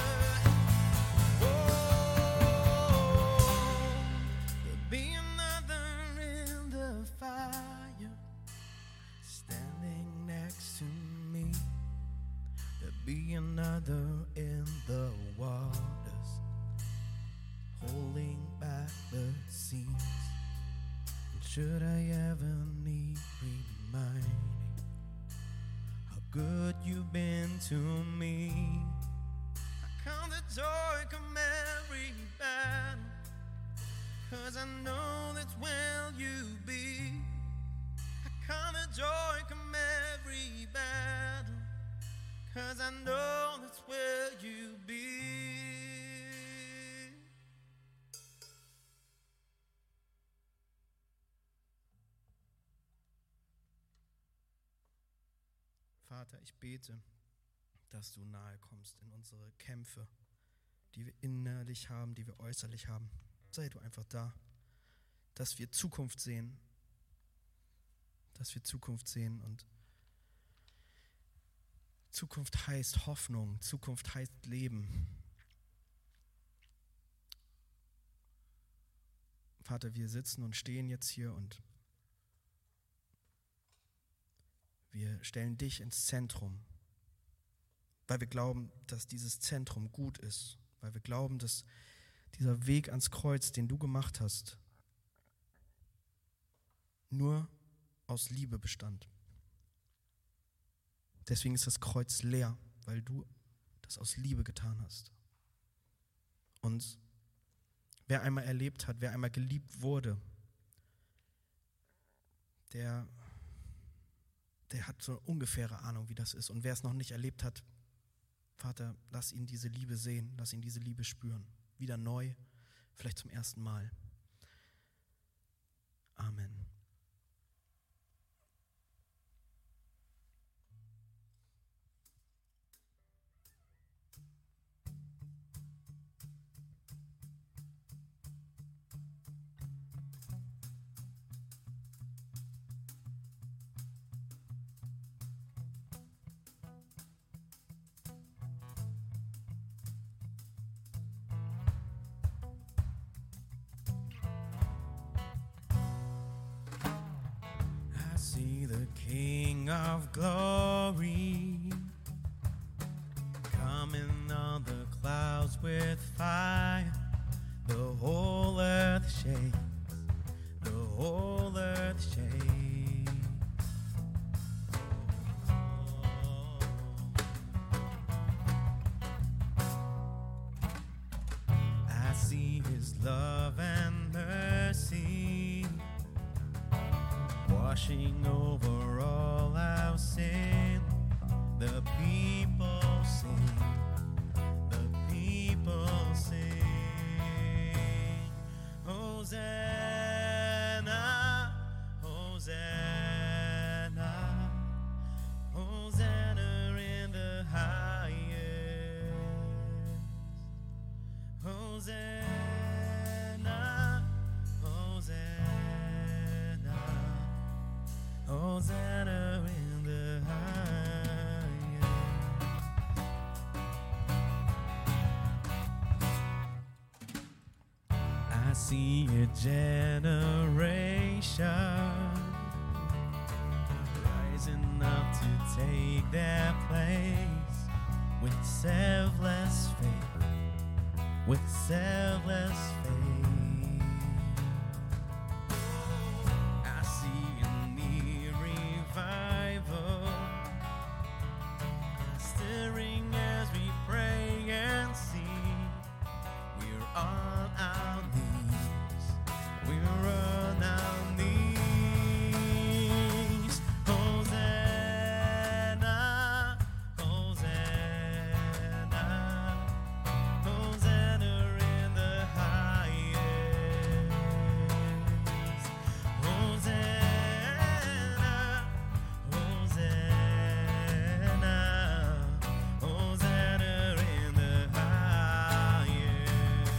There'll be another in the fire standing next to me. There'll be another in the waters holding back the seas. And should I ever need reminding how good you've been to me, I count the joy come every battle, 'cause I know that's where you be. I count the joy come every battle, 'cause I know that's where you be. Vater, ich bete, dass du nahe kommst in unsere Kämpfe, die wir innerlich haben, die wir äußerlich haben. Sei du einfach da, dass wir Zukunft sehen, und Zukunft heißt Hoffnung, Zukunft heißt Leben. Vater, wir sitzen und stehen jetzt hier und wir stellen dich ins Zentrum, weil wir glauben, dass dieses Zentrum gut ist, weil wir glauben, dass dieser Weg ans Kreuz, den du gemacht hast, nur aus Liebe bestand. Deswegen ist das Kreuz leer, weil du das aus Liebe getan hast. Und wer einmal erlebt hat, wer einmal geliebt wurde, der hat so eine ungefähre Ahnung, wie das ist. Und wer es noch nicht erlebt hat, Vater, lass ihn diese Liebe sehen, lass ihn diese Liebe spüren. Wieder neu, vielleicht zum ersten Mal. Amen. See the King of Glory coming on the clouds with fire. The whole earth shakes, the whole earth shakes. I see washing over all our sin. The people sing, the people sing. Hosanna, Hosanna, Hosanna in the highest. Hosanna, Hosanna, Hosanna in the highest. I see a generation rising up to take their place with selfless faith, with selfless faith. I see a near revival stirring as we pray and sing. We're on our knees, we're on our knees. Hosanna, Hosanna, Hosanna in the highest. Hosanna, Hosanna, Hosanna in the highest.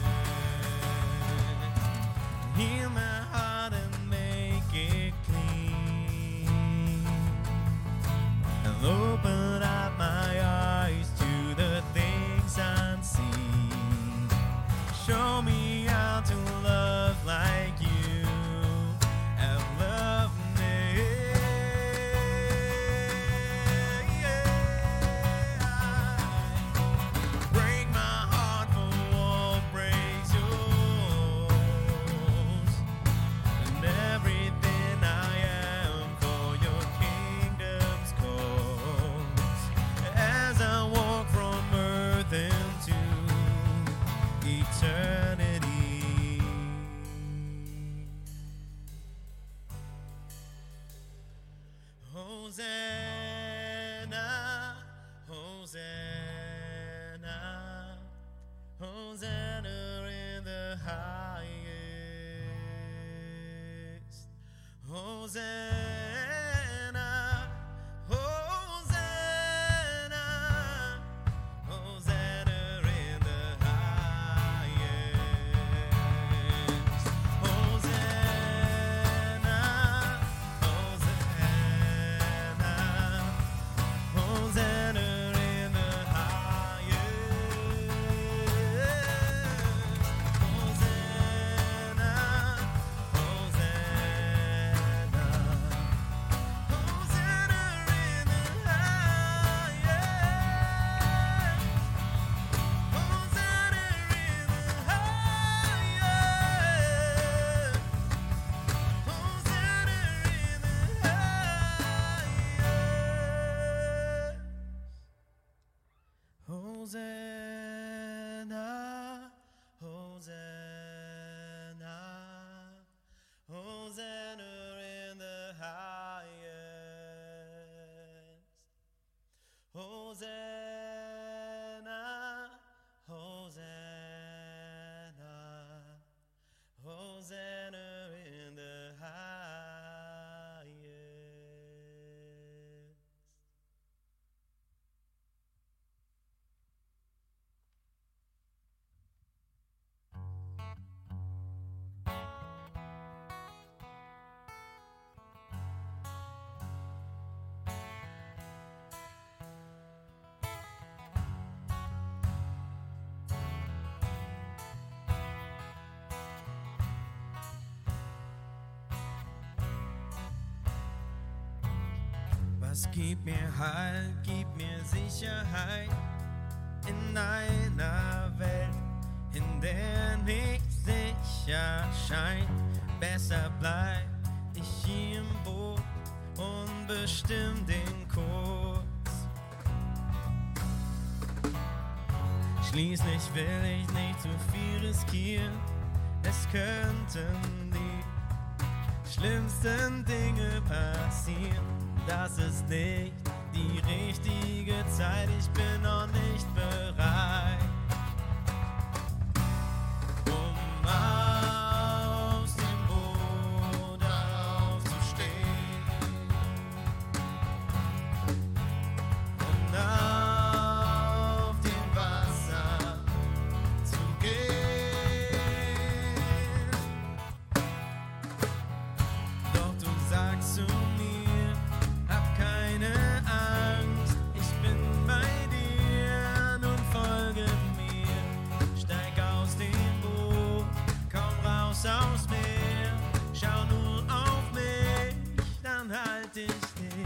Heal my heart and make it clean, and open up my eyes to the things unseen. Show me how to love like you have loved me. Break my heart for what breaks yours, and everything I am for your kingdom's cause. As I walk from earth into eternity. Hosanna, Hosanna, Hosanna in the highest. Hosanna, Hosanna, Hosanna in the highest. Hosanna, Hosanna, Hosanna in the highest. Hosanna, Was gibt mir Halt, gibt mir Sicherheit in einer Welt, in der nichts sicher scheint. Besser bleib ich hier im Boot und bestimm den Kurs. Schließlich will ich nicht zu viel riskieren, es könnten die schlimmsten Dinge passieren. Das ist nicht die richtige Zeit, ich bin noch nicht bereit, um aus dem Boot aufzustehen und auf dem Wasser zu gehen. Doch du sagst zu mir, hab keine Angst, ich bin bei dir, nun folge mir. Steig aus dem Boot, komm raus aufs Meer, schau nur auf mich, dann halt ich dich.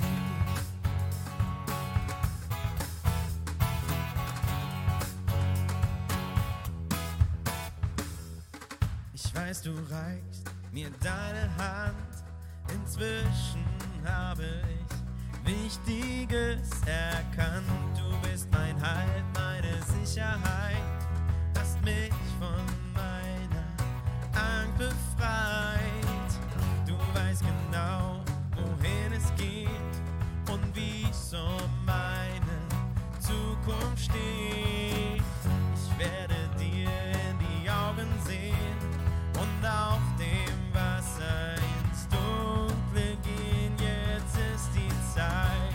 Ich weiß, du reichst mir deine Hand, inzwischen habe ich Wichtiges erkannt. Du bist mein Halt, meine Sicherheit, hast mich von meiner Angst befreit. Du weißt genau, wohin es geht und wie es um meine Zukunft steht. Ich werde dir in die Augen sehen und auf dem Wasser ins Dunkle gehen. Jetzt ist die Zeit,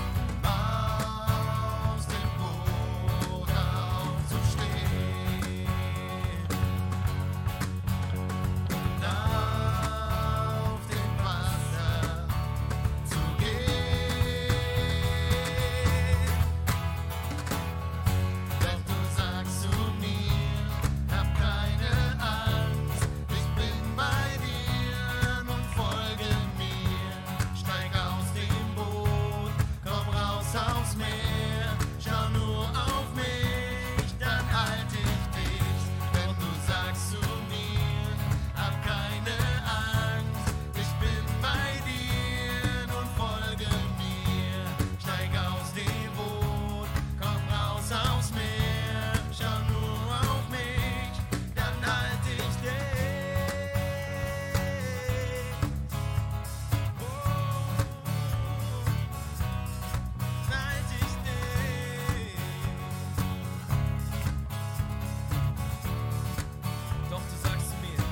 aus dem Boot aufzustehen und auf dem Wasser zu gehen. Doch du sagst zu mir, hab keine Angst, ich bin bei dir, nun folge mir. Steig aus dem Boot, komm raus aufs Meer, schau nur auf mich, dann halt ich dich. Doch du sagst zu mir, hab keine Angst, ich bin bei dir, nun folge mir. Steig aus dem Boot, komm raus aufs Meer, schau nur auf mich, dann halt ich dich. Halt ich dich. Doch du sagst zu mir,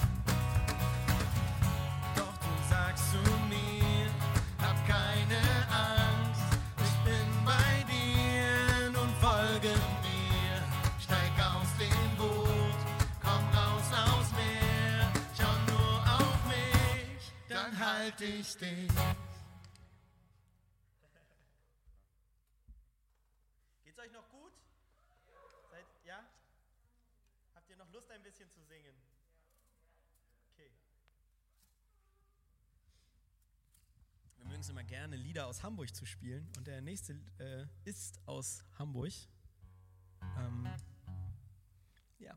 hab keine Angst, ich bin bei dir, nun folge mir. Steig aus dem Boot, komm raus aufs Meer, schau nur auf mich, dann halt ich dich. Geht's euch noch gut? Ja? Habt ihr noch Lust, ein bisschen zu singen? Okay. Wir mögen es immer gerne, Lieder aus Hamburg zu spielen. Und der nächste ist aus Hamburg. Ja.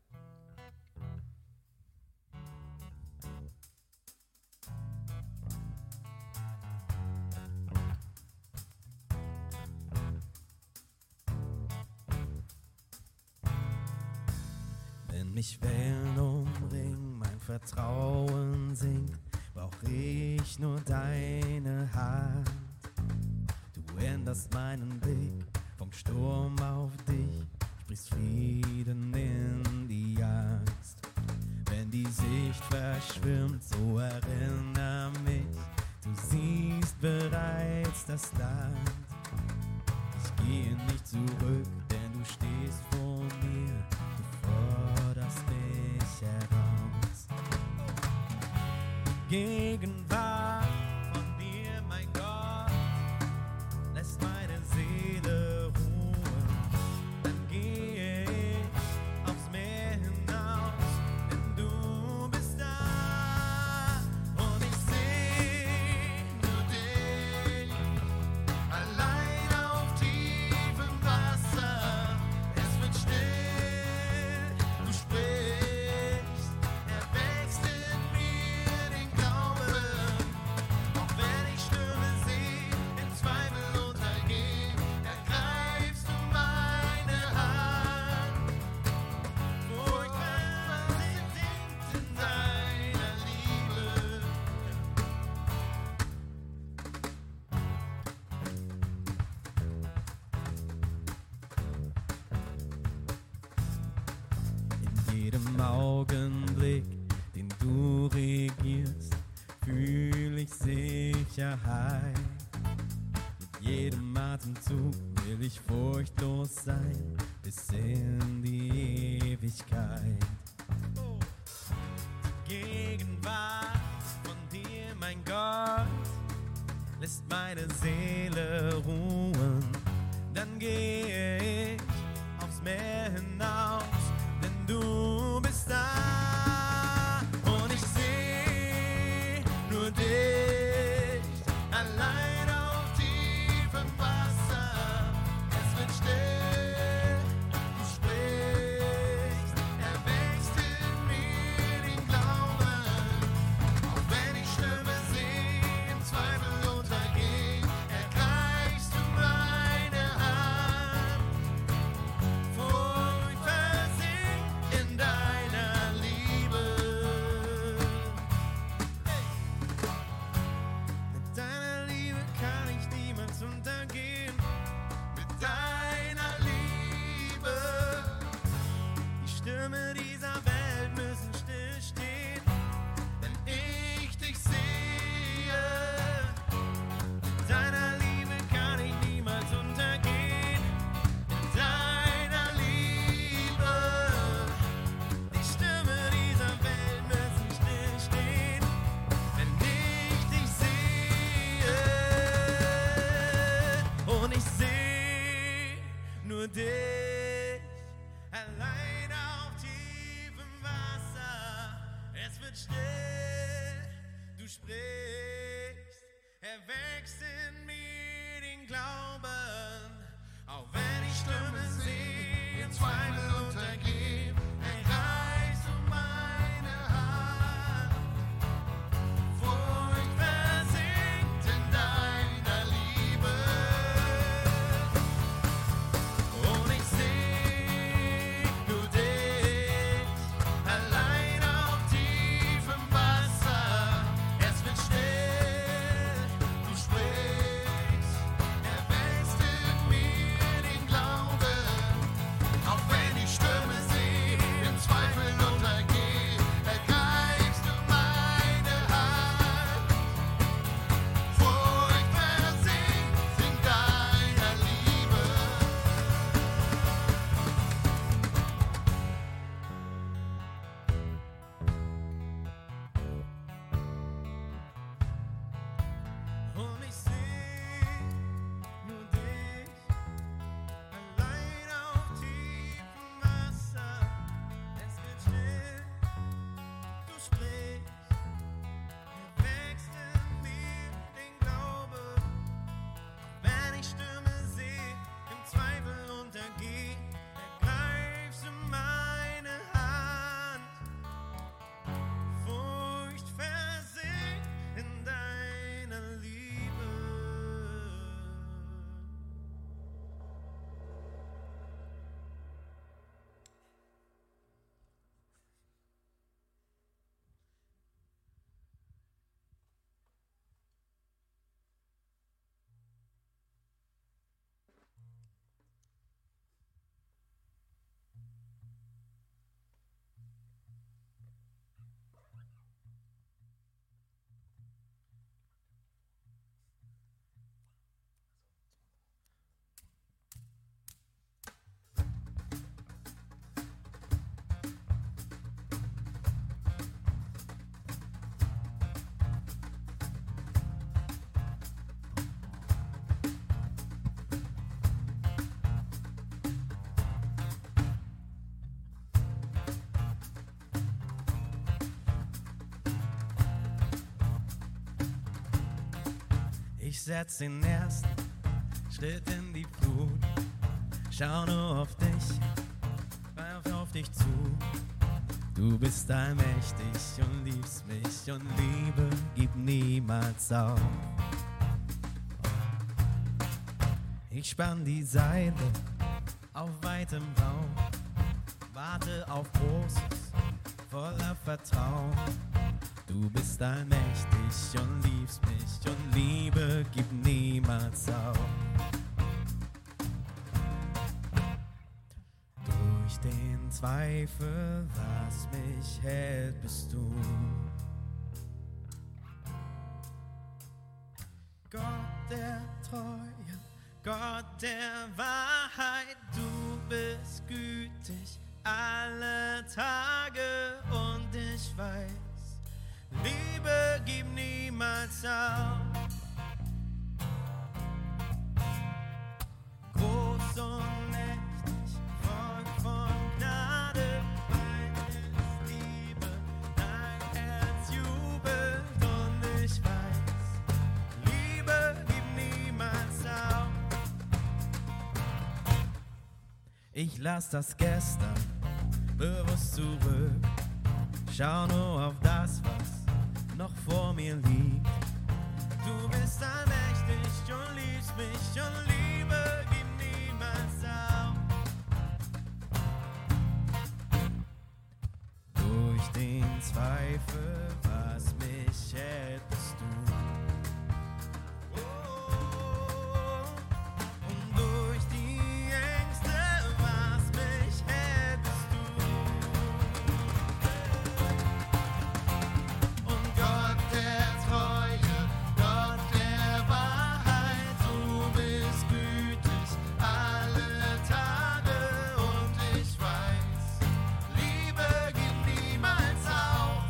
Wenn mich Wellen umringen, mein Vertrauen sinkt, brauch ich nur deine Hand. Du änderst meinen Blick vom Sturm auf dich, sprichst Frieden in die Angst. Wenn die Sicht verschwimmt, so erinner mich, du siehst bereits das Land. Ich gehe nicht zurück, denn du stehst vor mir, du forderst mich heraus. Gegenwart von dir, mein Gott, lässt meine Seele ruhen. Dann gehe ich aufs Meer hinaus, denn du bist da und ich seh nur dich. Allein auf tiefem Wasser, es wird still, du sprichst, erwächst in mir den Glauben. jedem Augenblick, den du regierst, fühl ich Sicherheit. Mit jedem Atemzug will ich furchtlos sein, bis in die Ewigkeit. Die Gegenwart von dir, mein Gott, lässt meine Seele ruhen. Dann gehe ich aufs Meer hinaus, denn du bist da. Und ich seh nur dich, allein auf tiefem Wasser. Es wird still, du sprichst, erwächst in mir den Glauben. Auch wenn ich Stürme sehe, im Zweifel untergeh, ergreifst du meine Hand. Furcht versinkt in deiner Liebe. Mit deiner Liebe kann ich niemals untergehen. Mit deiner Liebe. Die Stürme dieser Welt müssen stillstehen, wenn ich dich sehe. Mit deiner Liebe kann ich niemals untergehen. Mit deiner Liebe. Die Stürme dieser Welt müssen stillstehen, wenn ich dich sehe. Und ich seh nur dich, allein auf tiefem Wasser. Es wird still, du sprichst, erwächst in mir den Glauben. Auch wenn ich Stürme sehe, in Zweifel untergeh, erreichst du meine Hand. Furcht versinkt in deiner Liebe. Und ich seh nur dich, allein auf tiefem Wasser. Es wird still, du sprichst, erwächst in mir den Glauben. Auch wenn ich Stürme sehe, im Zweifel untergeh, ergreifst du meine Hand. Furcht versinkt in deiner Liebe. Und ich seh nur dich, allein auf tiefem Wasser. Es wird still, du sprichst, erwächst in mir den Glauben. Auch wenn ich Stürme sehe, im Zweifel untergeh, ergreifst du meine Hand. Furcht versinkt in deiner Liebe. Ich setz den ersten Schritt in die Flut, schau nur auf dich, werf auf dich zu. Du bist allmächtig und liebst mich und Liebe gibt niemals auf. Ich spann die Seile auf weitem Raum, warte auf Großes, voller Vertrauen. Du bist allmächtig und liebst mich und Liebe gibt niemals auf. Durch den Zweifel, was mich hält, bist du. Gott der Treue, Gott der Wahrheit, du bist gütig alle Tage und ich weiß, Liebe gibt niemals auf. Groß und mächtig, voll von Gnade, dein ist Liebe, dein Herz jubelt und ich weiß, Liebe gibt niemals auf. Ich lass das Gestern bewusst zurück, schau nur auf das, was noch vor mir liegt. Du bist allmächtig und liebst mich und Liebe gibt niemals auf. Durch den Zweifel, was mich hält, bist du. Und durch die Ängste, was mich hält, bist du. Und Gott der Treue, Gott der Wahrheit, du bist gütig alle Tage und ich weiß, Liebe gibt niemals auf.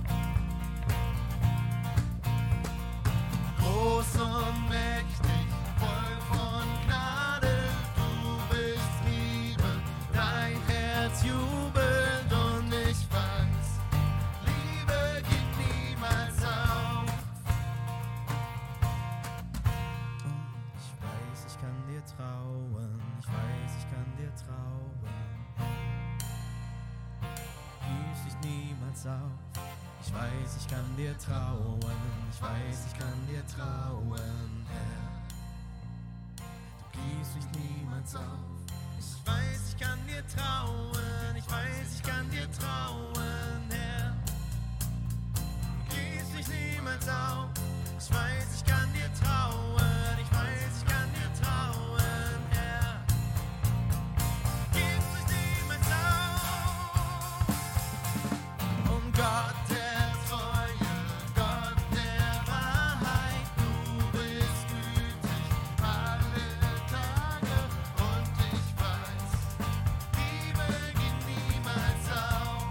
Groß und mächtig, voll von Gnade, du bist Liebe, dein Herz jubelt und ich weiß, Liebe gibt niemals auf. Ich weiß, ich kann dir trauen, ich weiß, ich kann dir trauen. Gibst dich niemals auf. Ich weiß, ich kann dir trauen, ich weiß, ich kann dir trauen, Herr. Du gibst dich niemals auf. Ich weiß, ich kann dir trauen, ich weiß, ich kann dir trauen, Herr. Du gibst dich niemals auf. Ich weiß, ich kann dir trauen, ich weiß, ich kann dir trauen, Herr. Du gibst dich niemals auf. Und Gott der Treue, Gott der Wahrheit, du bist gütig alle Tage und ich weiß, Liebe gibt niemals auf.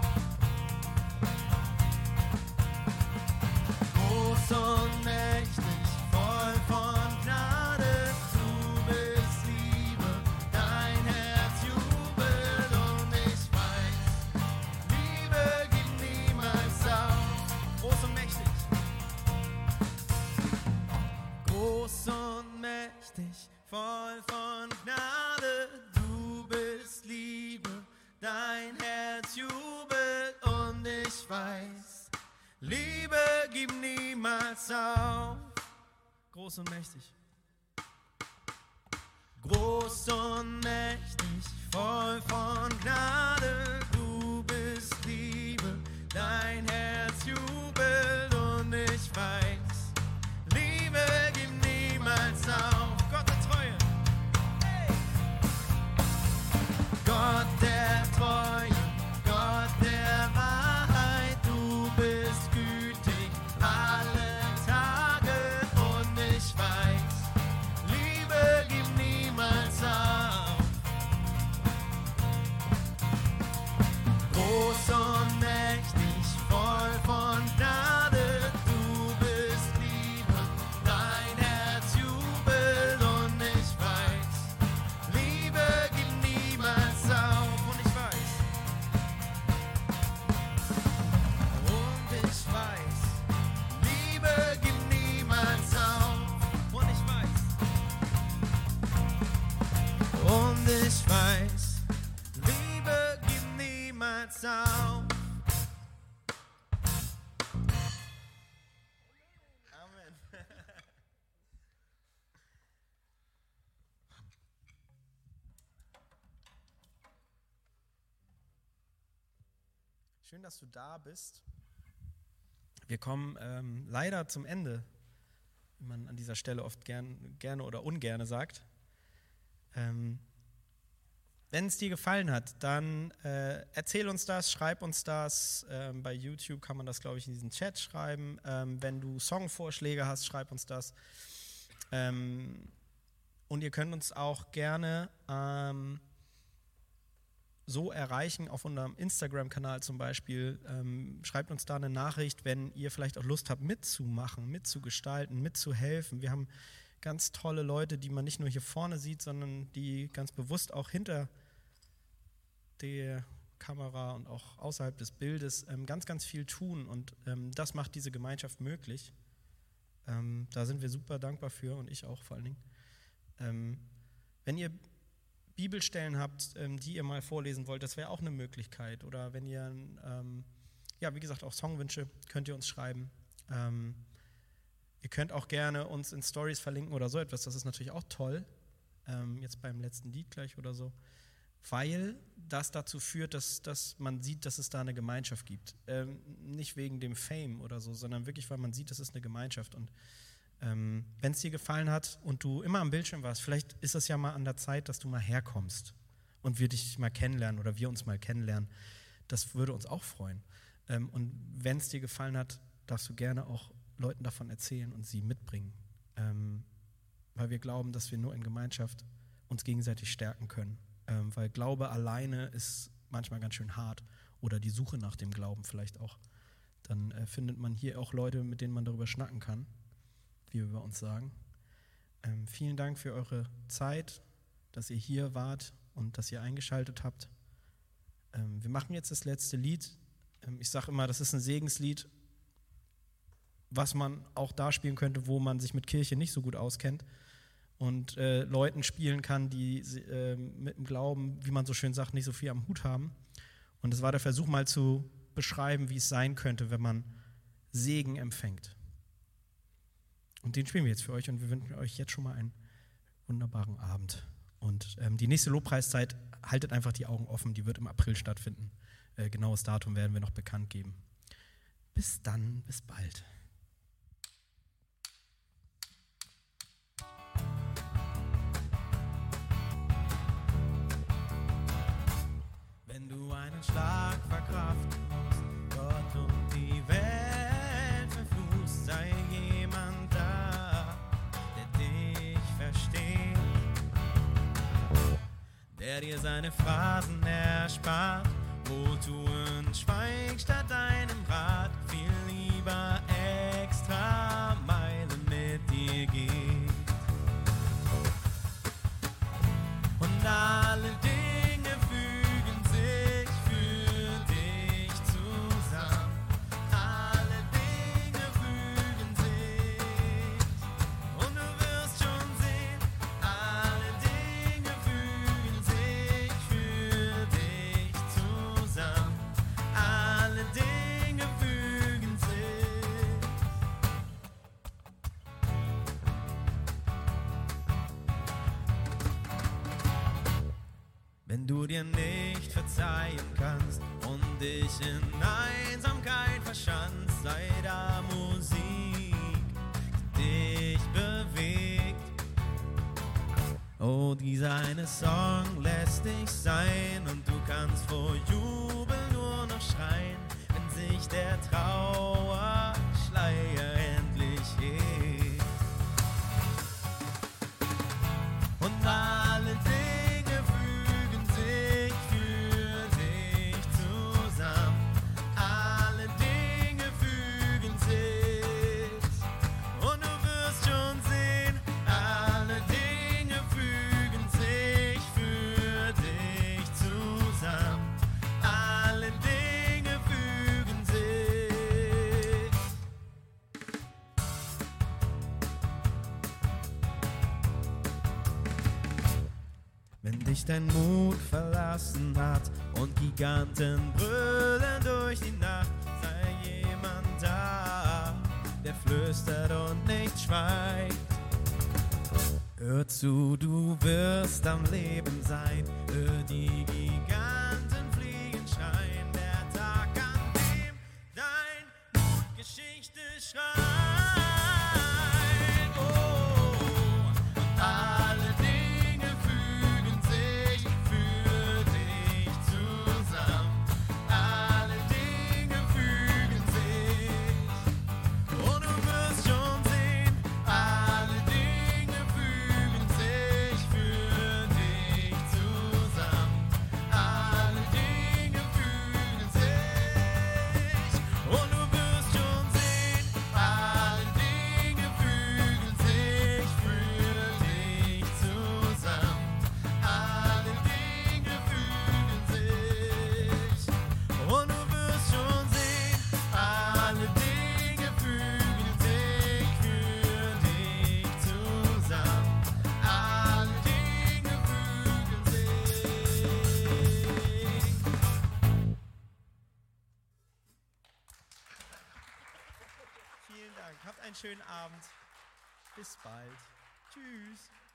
Groß und mächtig, voll von Gnade, du bist Liebe, dein Herz jubelt und ich weiß, Liebe gibt niemals auf. Groß und mächtig. Groß und mächtig, voll von Gnade, du bist Liebe, dein Herz jubelt und ich weiß, Liebe gibt niemals auf. Groß und mächtig. Groß und mächtig, voll von Gnade, du bist Liebe, dein Herz jubelt und ich weiß, Liebe gibt niemals auf. Gott der Treue. Hey. Gott der Treue, Gott der Wahrheit, du bist gütig alle Tage und ich weiß, Liebe gibt niemals auf. Groß und mächtig, voll von Gnade, du bist Liebe, dein Herz jubelt und ich weiß, Liebe gibt niemals auf. Und ich weiß, Liebe gibt niemals auf. Und ich weiß, Liebe gibt niemals auf. Amen. Schön, dass du da bist. Wir kommen leider zum Ende, wie man an dieser Stelle oft gerne oder ungerne sagt. Wenn es dir gefallen hat, dann erzähl uns das, schreib uns das. Bei YouTube kann man das, glaube ich, in diesen Chat schreiben. Wenn du Songvorschläge hast, schreib uns das. Und ihr könnt uns auch gerne so erreichen auf unserem Instagram-Kanal zum Beispiel. Schreibt uns da eine Nachricht, wenn ihr vielleicht auch Lust habt, mitzumachen, mitzugestalten, mitzuhelfen. Wir haben ganz tolle Leute, die man nicht nur hier vorne sieht, sondern die ganz bewusst auch hinter der Kamera und auch außerhalb des Bildes ganz, ganz viel tun. Und das macht diese Gemeinschaft möglich. Da sind wir super dankbar für und ich auch vor allen Dingen. Wenn ihr Bibelstellen habt, die ihr mal vorlesen wollt, das wäre auch eine Möglichkeit. Oder wenn ihr, wie gesagt, auch Songwünsche, könnt ihr uns schreiben. Ihr könnt auch gerne uns in Stories verlinken oder so etwas, das ist natürlich auch toll, jetzt beim letzten Lied gleich oder so, weil das dazu führt, dass man sieht, dass es da eine Gemeinschaft gibt. Nicht wegen dem Fame oder so, sondern wirklich, weil man sieht, es ist eine Gemeinschaft. Und wenn es dir gefallen hat und du immer am Bildschirm warst, vielleicht ist es ja mal an der Zeit, dass du mal herkommst und wir dich mal kennenlernen oder wir uns mal kennenlernen. Das würde uns auch freuen. Und wenn es dir gefallen hat, darfst du gerne auch Leuten davon erzählen und sie mitbringen. Weil wir glauben, dass wir nur in Gemeinschaft uns gegenseitig stärken können. Weil Glaube alleine ist manchmal ganz schön hart oder die Suche nach dem Glauben vielleicht auch. Dann findet man hier auch Leute, mit denen man darüber schnacken kann, wie wir bei uns sagen. Vielen Dank für eure Zeit, dass ihr hier wart und dass ihr eingeschaltet habt. Wir machen jetzt das letzte Lied. Ich sage immer, das ist ein Segenslied, was man auch da spielen könnte, wo man sich mit Kirche nicht so gut auskennt und Leuten spielen kann, die mit dem Glauben, wie man so schön sagt, nicht so viel am Hut haben. Und es war der Versuch, mal zu beschreiben, wie es sein könnte, wenn man Segen empfängt. Und den spielen wir jetzt für euch und wir wünschen euch jetzt schon mal einen wunderbaren Abend. Und die nächste Lobpreiszeit, haltet einfach die Augen offen, die wird im April stattfinden. Genaues Datum werden wir noch bekannt geben. Bis dann, bis bald. Wenn du einen Schlag verkraften musst, Gott und die Welt verfluchst, sei jemand da, der dich versteht, der dir seine Phrasen erspart, wohltuend schweigt statt deinem Rat, viel lieber extra Meilen mit dir geht. Und alle Dinge fügen sich für dich zusammen. Alle Dinge fügen sich. Und du wirst schon sehen, alle Dinge fügen sich für dich zusammen. Alle Dinge fügen sich. Wenn du dir nicht verzeihen kannst und dich in Einsamkeit verschanzt, sei da Musik, die dich bewegt. Oh, dieser eine Song lässt dich sein und du kannst vor Jubel nur noch schreien, wenn sich der Trauerschleier endlich hebt. Und alle Dinge fügen sich für dich zusammen. Alle Dinge fügen sich. Und du wirst schon sehen, alle Dinge fügen sich für dich zusammen. Alle Dinge fügen sich. Wenn dich dein Mut verlassen hat und Giganten brüllen durch die Nacht, sei jemand da, der flüstert und nicht schweigt. Hör zu, du wirst am Leben sein, hör die Giganten fliegen, schreien, der Tag, an dem dein Mut Geschichte schreibt. Oh, alle Dinge fügen sich für schönen Abend. Bis bald. Tschüss.